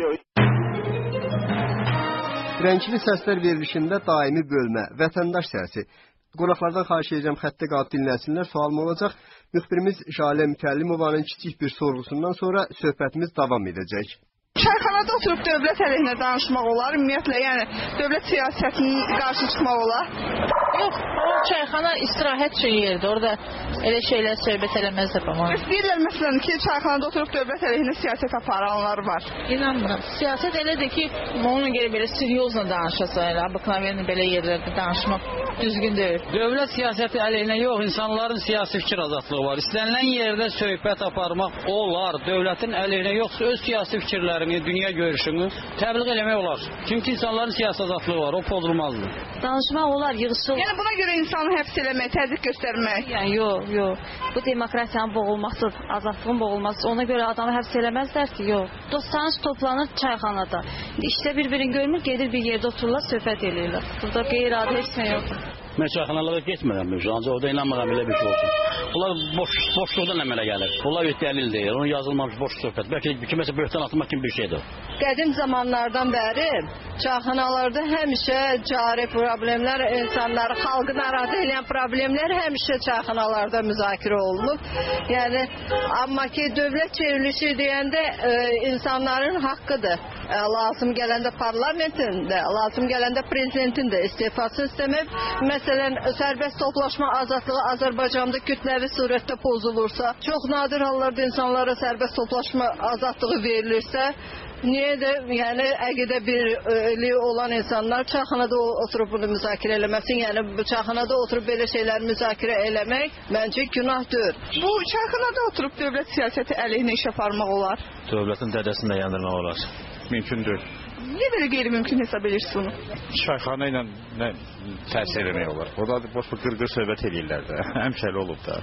Rəngli səslər verilişində daimi bölmə, vətəndaş səsi. Qonaqlardan xahiş edəcəm, xəttə qalıb dinləsinlər, sualım olacaq. Müxbirimiz Jalə Mükəllimovanın kiçik bir sorğusundan sonra söhbətimiz davam edəcək. Çayxanada oturub dövlət əleyhinə danışmaq olar, ümumiyyətlə, yəni dövlət siyasətinin qarşı çıxmaq olar. Yox, o çayxana istirahət üçün yerdir, orada elə şeylər söhbət eləməzdir. Deyirlər, məsələn ki, çayxanada oturub dövlət əleyhinə siyasət aparanlar var. İnanmıram. Siyasət elədir ki, onunla görə belə seriozla danışasın, elə abıqnaviyyənin belə yerlərdə danışmaq düzgün deyil. Dövlət siyasəti əleyhinə yox, insanların siyasi fikir azadlığı var. İstənilən yerdə söhbət aparmaq olar, dövlətin əleyhinə yoxsa öz siyasi fikirlərini, dünya görüşünü təbliğ eləmək olar. Çünki insanların siyasi azadlığı var, o pozulmazdır. Danışmaq olar, yığışır. Yəni buna görə insanı həbs eləmək, təzyiq göstərmək. Yəni yox, yox. Bu demokratiyanın boğulmasıdır, azadlığın boğulmasıdır. Ona görə adamı həbs eləməzlər ki, yox. Dostlarınız toplanır çayxanada. İşte bir-birini görmür, gedir bir yerdə otururlar, söhbət eləyirlər. Burada qeyri-adi heç nə yoxdur. Mən çayxanalara getmirəm, ancaq orada inanmıram elə bir şey olsun. Bunlar boş, boşluqdan əmələ gəlir. Bunlar dəlil deyil, onun yazılmamış boş söhbət. Bəlkə kiməsə böhtan atmaq kimi bir şeydir. Qədim zamanlardan bəri çayxanalarda həmişə cari problemlər, insanları, xalqı narahat edən problemlər həmişə çayxanalarda müzakirə olunub. Yəni, amma ki, dövlət çevrilişi deyəndə e, insanların haqqıdır. E, lazım gələndə parlamentin də, lazım gələndə prezidentin də istifası istəmək. Məsələn, sərbəst toplaşma azadlığı Azərbaycanda kütləvi surətdə pozulursa, çox nadir hallarda insanlara sərbəst toplaşma azadlığı verilirsə, niyə də, yəni, əqidə birliyi olan insanlar çayxanada oturub bunu müzakirə eləməsin, yəni çayxanada oturub belə şeyləri müzakirə eləmək məncə günahdır. Bu çayxanada oturub dövlət siyasəti əleyhinə iş aparmaq olar. Dövlətin dədəsini də yandırmaq olar. Mümkündür. Niyə belə qeyri-mümkün hesab edirsiniz bunu? Çayxana ilə nə təsir eləmək olar? O da boş bir qırqır söhbət eləyirlər də. Həmişəli olub da.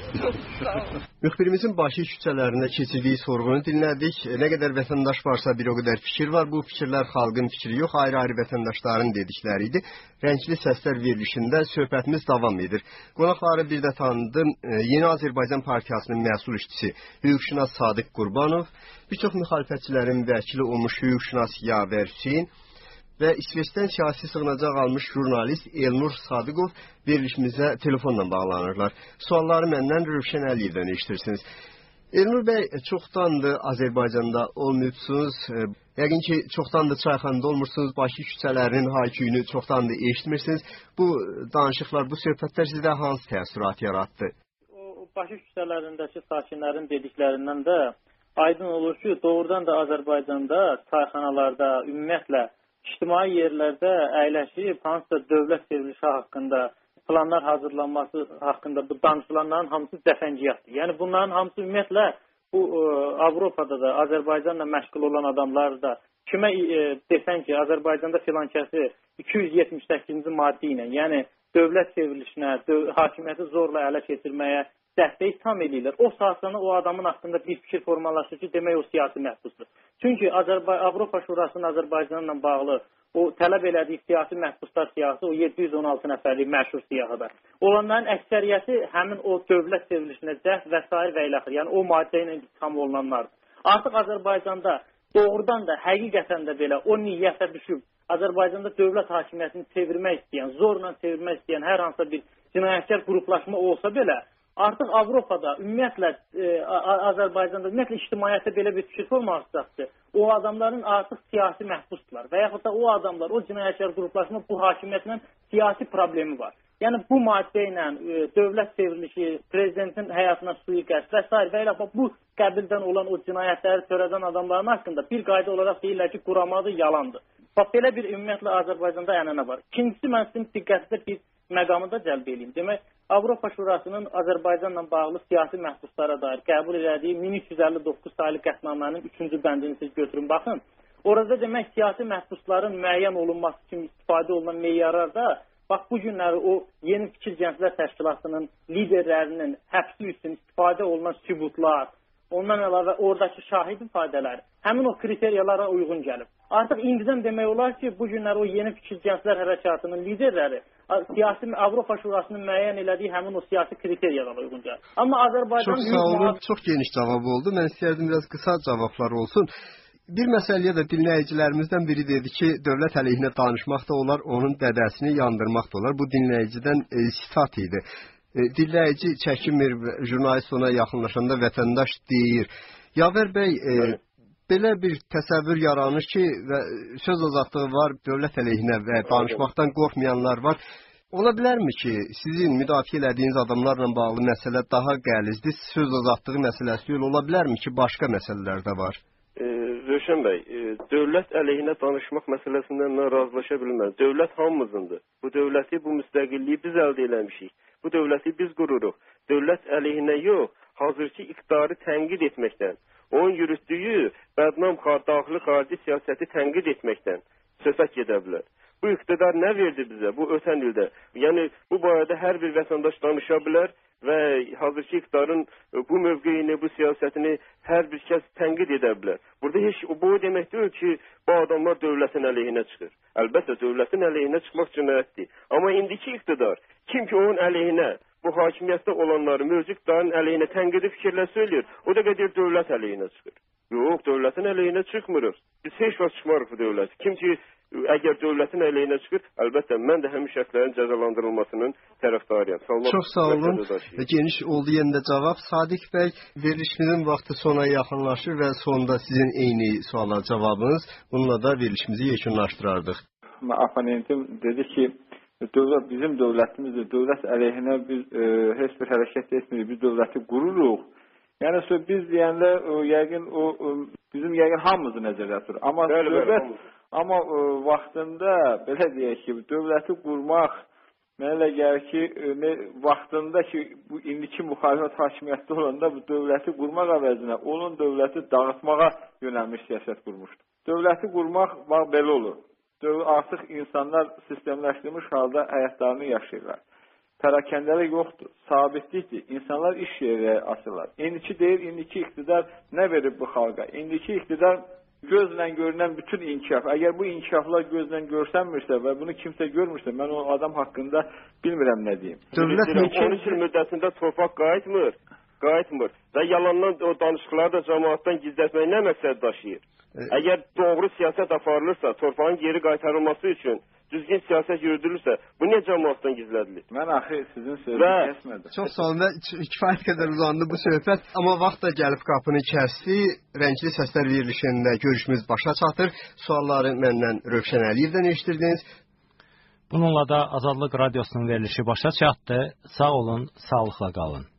Müxbirimizin Bakı küçələrində keçirdiyi sorğunu dinlədik. Nə qədər vətəndaş varsa bir o qədər fikir var. Bu fikirlər xalqın fikri yox, ayrı-ayrı vətəndaşların dedikləri idi. Rəngli səslər verilişində söhbətimiz davam edir. Qonaqları bir də tanıdım. Yeni Azərbaycan Partiyasının məsul işçisi hüquqşünas Sadiq Qurbanov, bir çox müxalifətçilərin vəkili olmuş hüquqşünas Yavər Hüseyn və İsveçdən siyasi sığınacaq almış jurnalist Elnur Sadıqov verilişimizə telefonla bağlanırlar. Sualları məndən Rövşən Əliyevdən eşitirsiniz. Elnur bəy, çoxdandır Azərbaycanda olmuyubsunuz. Yəqin ki, çoxdandır Çayxanada olmursunuz. Bakı küçələrinin hay-küyünü çoxdandır eşitmirsiniz. Bu danışıqlar, bu söhbətlər sizdə hansı təəssürat yaratdı? O Bakı küçələrindəki sakinlərin dediklərindən də aydın olur ki, doğrudan da Azərbaycanda çayxanalarda, ümumiyyətlə ictimai yerlərdə əyləşib hansısa dövlət verilişi haqqında, planlar hazırlanması haqqında bu danışılanların hamısı dəfəngiyatdır. Yəni bunların hamısı ümumiyyətlə bu e, Avropada da Azərbaycanla məşğul olan adamlar da kimə e, desən ki, Azərbaycanda filankəsi iki yüz yetmiş səkkizinci maddə ilə, yəni dövlət verilişinə, döv hakimiyyəti zorla ələ keçirməyə dəstək tam edirlər. O saatdan o adamın haqqında bir fikir formalaşır ki, demək o siyasi məhbusdur. Çünki Azərba Avropa Şurasının Azərbaycanla bağlı o tələb elədiyi siyasi məhbuslar siyahısı o yeddi yüz on altı nəfərlik məşhur siyahıdır. Olanların əksəriyyəti həmin o dövlət verilişinə cəhd və s. və ilə axır. Yəni o maddə ilə ittiham olunanlardır. Artıq Azərbaycanda doğrudan da həqiqətən də belə o niyyətə düşüb Azərbaycanda dövlət hakimiyyətini çevirmək istəyən, zorla çevirmək istəyən hər hansısa bir cinayətkar qruplaşma olsa belə, artıq Avropada, ümumiyyətlə e, Azərbaycanda, ümumiyyətlə ictimaiyyətdə belə bir fikir formalaşacaqdır. O adamların artıq siyasi məhbusdurlar və yaxud da o adamlar, o cinayətkar qruplaşma bu hakimiyyətlə siyasi problemi var. Yəni bu maddə ilə e, dövlət çevrilişi, prezidentin həyatına sui-qəsd və s. və ilə bu qəbildən olan o cinayətləri törədən adamların haqqında bir qayda olaraq deyirlər ki, quramadır, yalandır. Bax, belə bir ümumiyyətlə Azərbaycanda ənənə var. İkincisi, mən sizin diqqətinizdə bir məqamı da cəlb edeyim. Demək, Avropa Şurasının Azərbaycanla bağlı siyasi məhbuslara dair qəbul elədiyi min üç yüz əlli doqquz saylı qətnamənin üçüncü bəndini siz götürün, baxın. Orada demək, siyasi məhbusların müəyyən olunması kimi istifadə olunan meyarlarda, bax, bu günləri o Yeni Fikir Gənclər Təşkilatının liderlərinin həbsi üçün istifadə olunan sübutlar, ondan əlavə oradakı şahid ifadələri həmin o kriteriyalara uyğun gəlib. Artıq indidən demək olar ki, bu günlər o Yeni Fikir Gənclər Hərəkatının liderləri siyasi Avropa Şurasının müəyyən elədiyi həmin o siyasi kriteriyalara uyğun gəlir. Amma Azərbaycan... Çox sağ olun, çox geniş cavab oldu. Mən istəyərdim biraz qısa cavablar olsun. Bir məsələyə də dinləyicilərimizdən biri dedi ki, dövlət əleyhinə danışmaq da olar, onun dədəsini yandırmaq da olar. Bu dinləyicidən e, sitat idi. E, dinləyici çəkinmir, jurnalist ona yaxınlaşanda vətəndaş deyir. Yavər bəy, e, belə bir təsəvvür yaranır ki, və söz azadlığı var, dövlət əleyhinə və danışmaqdan qorxmayanlar var. Ola bilərmi ki, sizin müdafiə elədiyiniz adamlarla bağlı məsələ daha qəlizdir, söz azadlığı məsələsi yox, ola bilərmi ki, başqa məsələlər də var? E, Rövşən bəy, e, dövlət əleyhinə danışmaq məsələsindən mən razılaşa bilməm. Dövlət hamımızındır. Bu dövləti, bu müstəqilliyi biz əldə eləmişik. Bu dövləti biz qururuq. Dövlət əleyhinə yox, hazırki iqtidarı tənqid etməkdən, onun yürütdüyü bədnam daxili xarici siyasəti tənqid etməkdən söhbət gedə bilər. Bu iqtidar nə verdi bizə bu ötən ildə? Yəni bu barədə hər bir vətəndaş danışa bilər və hazırki iqtidarın bu mövqeyini, bu siyasətini hər bir kəs tənqid edə bilər. Burada heç bu demək deyil ki, bu adamlar dövlətin əleyhinə çıxır. Əlbəttə dövlətin əleyhinə çıxmaq cinayətdir. Amma indiki iqtidar kim ki onun əleyhinə, bu hakimiyyətdə olanları mövcud iqtidarın əleyhinə tənqidi fikirlər söyləyir, o da qədər dövlət əleyhinə çıxır. Yox, dövlətin əleyhinə çıxmırıq. Biz heç vaxt çıxmarıq bu dövləti. Kim ki əgər dövlətin əleyhinə çıxır, əlbəttə mən də həmin şəxslərin cəzalandırılmasının tərəfdarıyam. Çox sağ olun. Geniş oldu yenə də cavab. Sadiq bəy, verilişimizin vaxtı sona yaxınlaşır və sonunda sizin eyni suala cavabınız. Bununla da verilişimizi yekunlaşdırardıq. Oponentim dedi ki, dövlət bizim dövlətimizdir. Dövlət əleyhinə biz e, heç bir hərəkət etmirik. Biz dövləti qururuq. Yəni biz deyəndə yəqin o bizim yəqin hamımızı nəzərdə tutur. Amma bəli, dövlət bəli, amma ə, vaxtında belə deyək ki, dövləti qurmaq mənə elə gəlir ki, nə, vaxtında ki, bu indiki müxalifət hakimiyyətdə olanda bu dövləti qurmaq əvəzinə onun dövləti dağıtmağa yönəlmiş siyasət qurmuşdu. Dövləti qurmaq bax belə olur. Dövlət, artıq insanlar sistemləşdirilmiş halda həyatlarını yaşayırlar. Pərakəndəlik yoxdur, sabitlikdir. İnsanlar iş yeri asırlar. İndiki deyir, indiki iqtidar nə verir bu xalqa? İndiki iqtidar gözlə görünən bütün inkişaf. Əgər bu inkişaflar gözlə görsənmirsə və bunu kimsə görmürsə, mən o adam haqqında bilmirəm nə deyim. Dövlət on üç il müddətində torpaq qayıtmır, qayıtmır və yalandan o danışıqları da cəmaatdan gizlətmək nə məqsəd daşıyır? Əgər doğru siyasət aparılırsa, torpağın geri qaytarılması üçün düzgün siyasət yürüdülürsə, bu niyə cəmaatdan gizlədilir? Mən axı sizin sözünüzü kəsmədim. Çox sağ olun. Kifayət qədər uzandı bu söhbət, amma vaxt da gəlib qapını kəsdi. Rəngli səslər verilişində görüşümüz başa çatır. Sualları məndən Rövşən Əliyevdən eşitirdiniz. Bununla da Azadlıq Radiosunun verilişi başa çatdı. Sağ olun, sağlıqla qalın.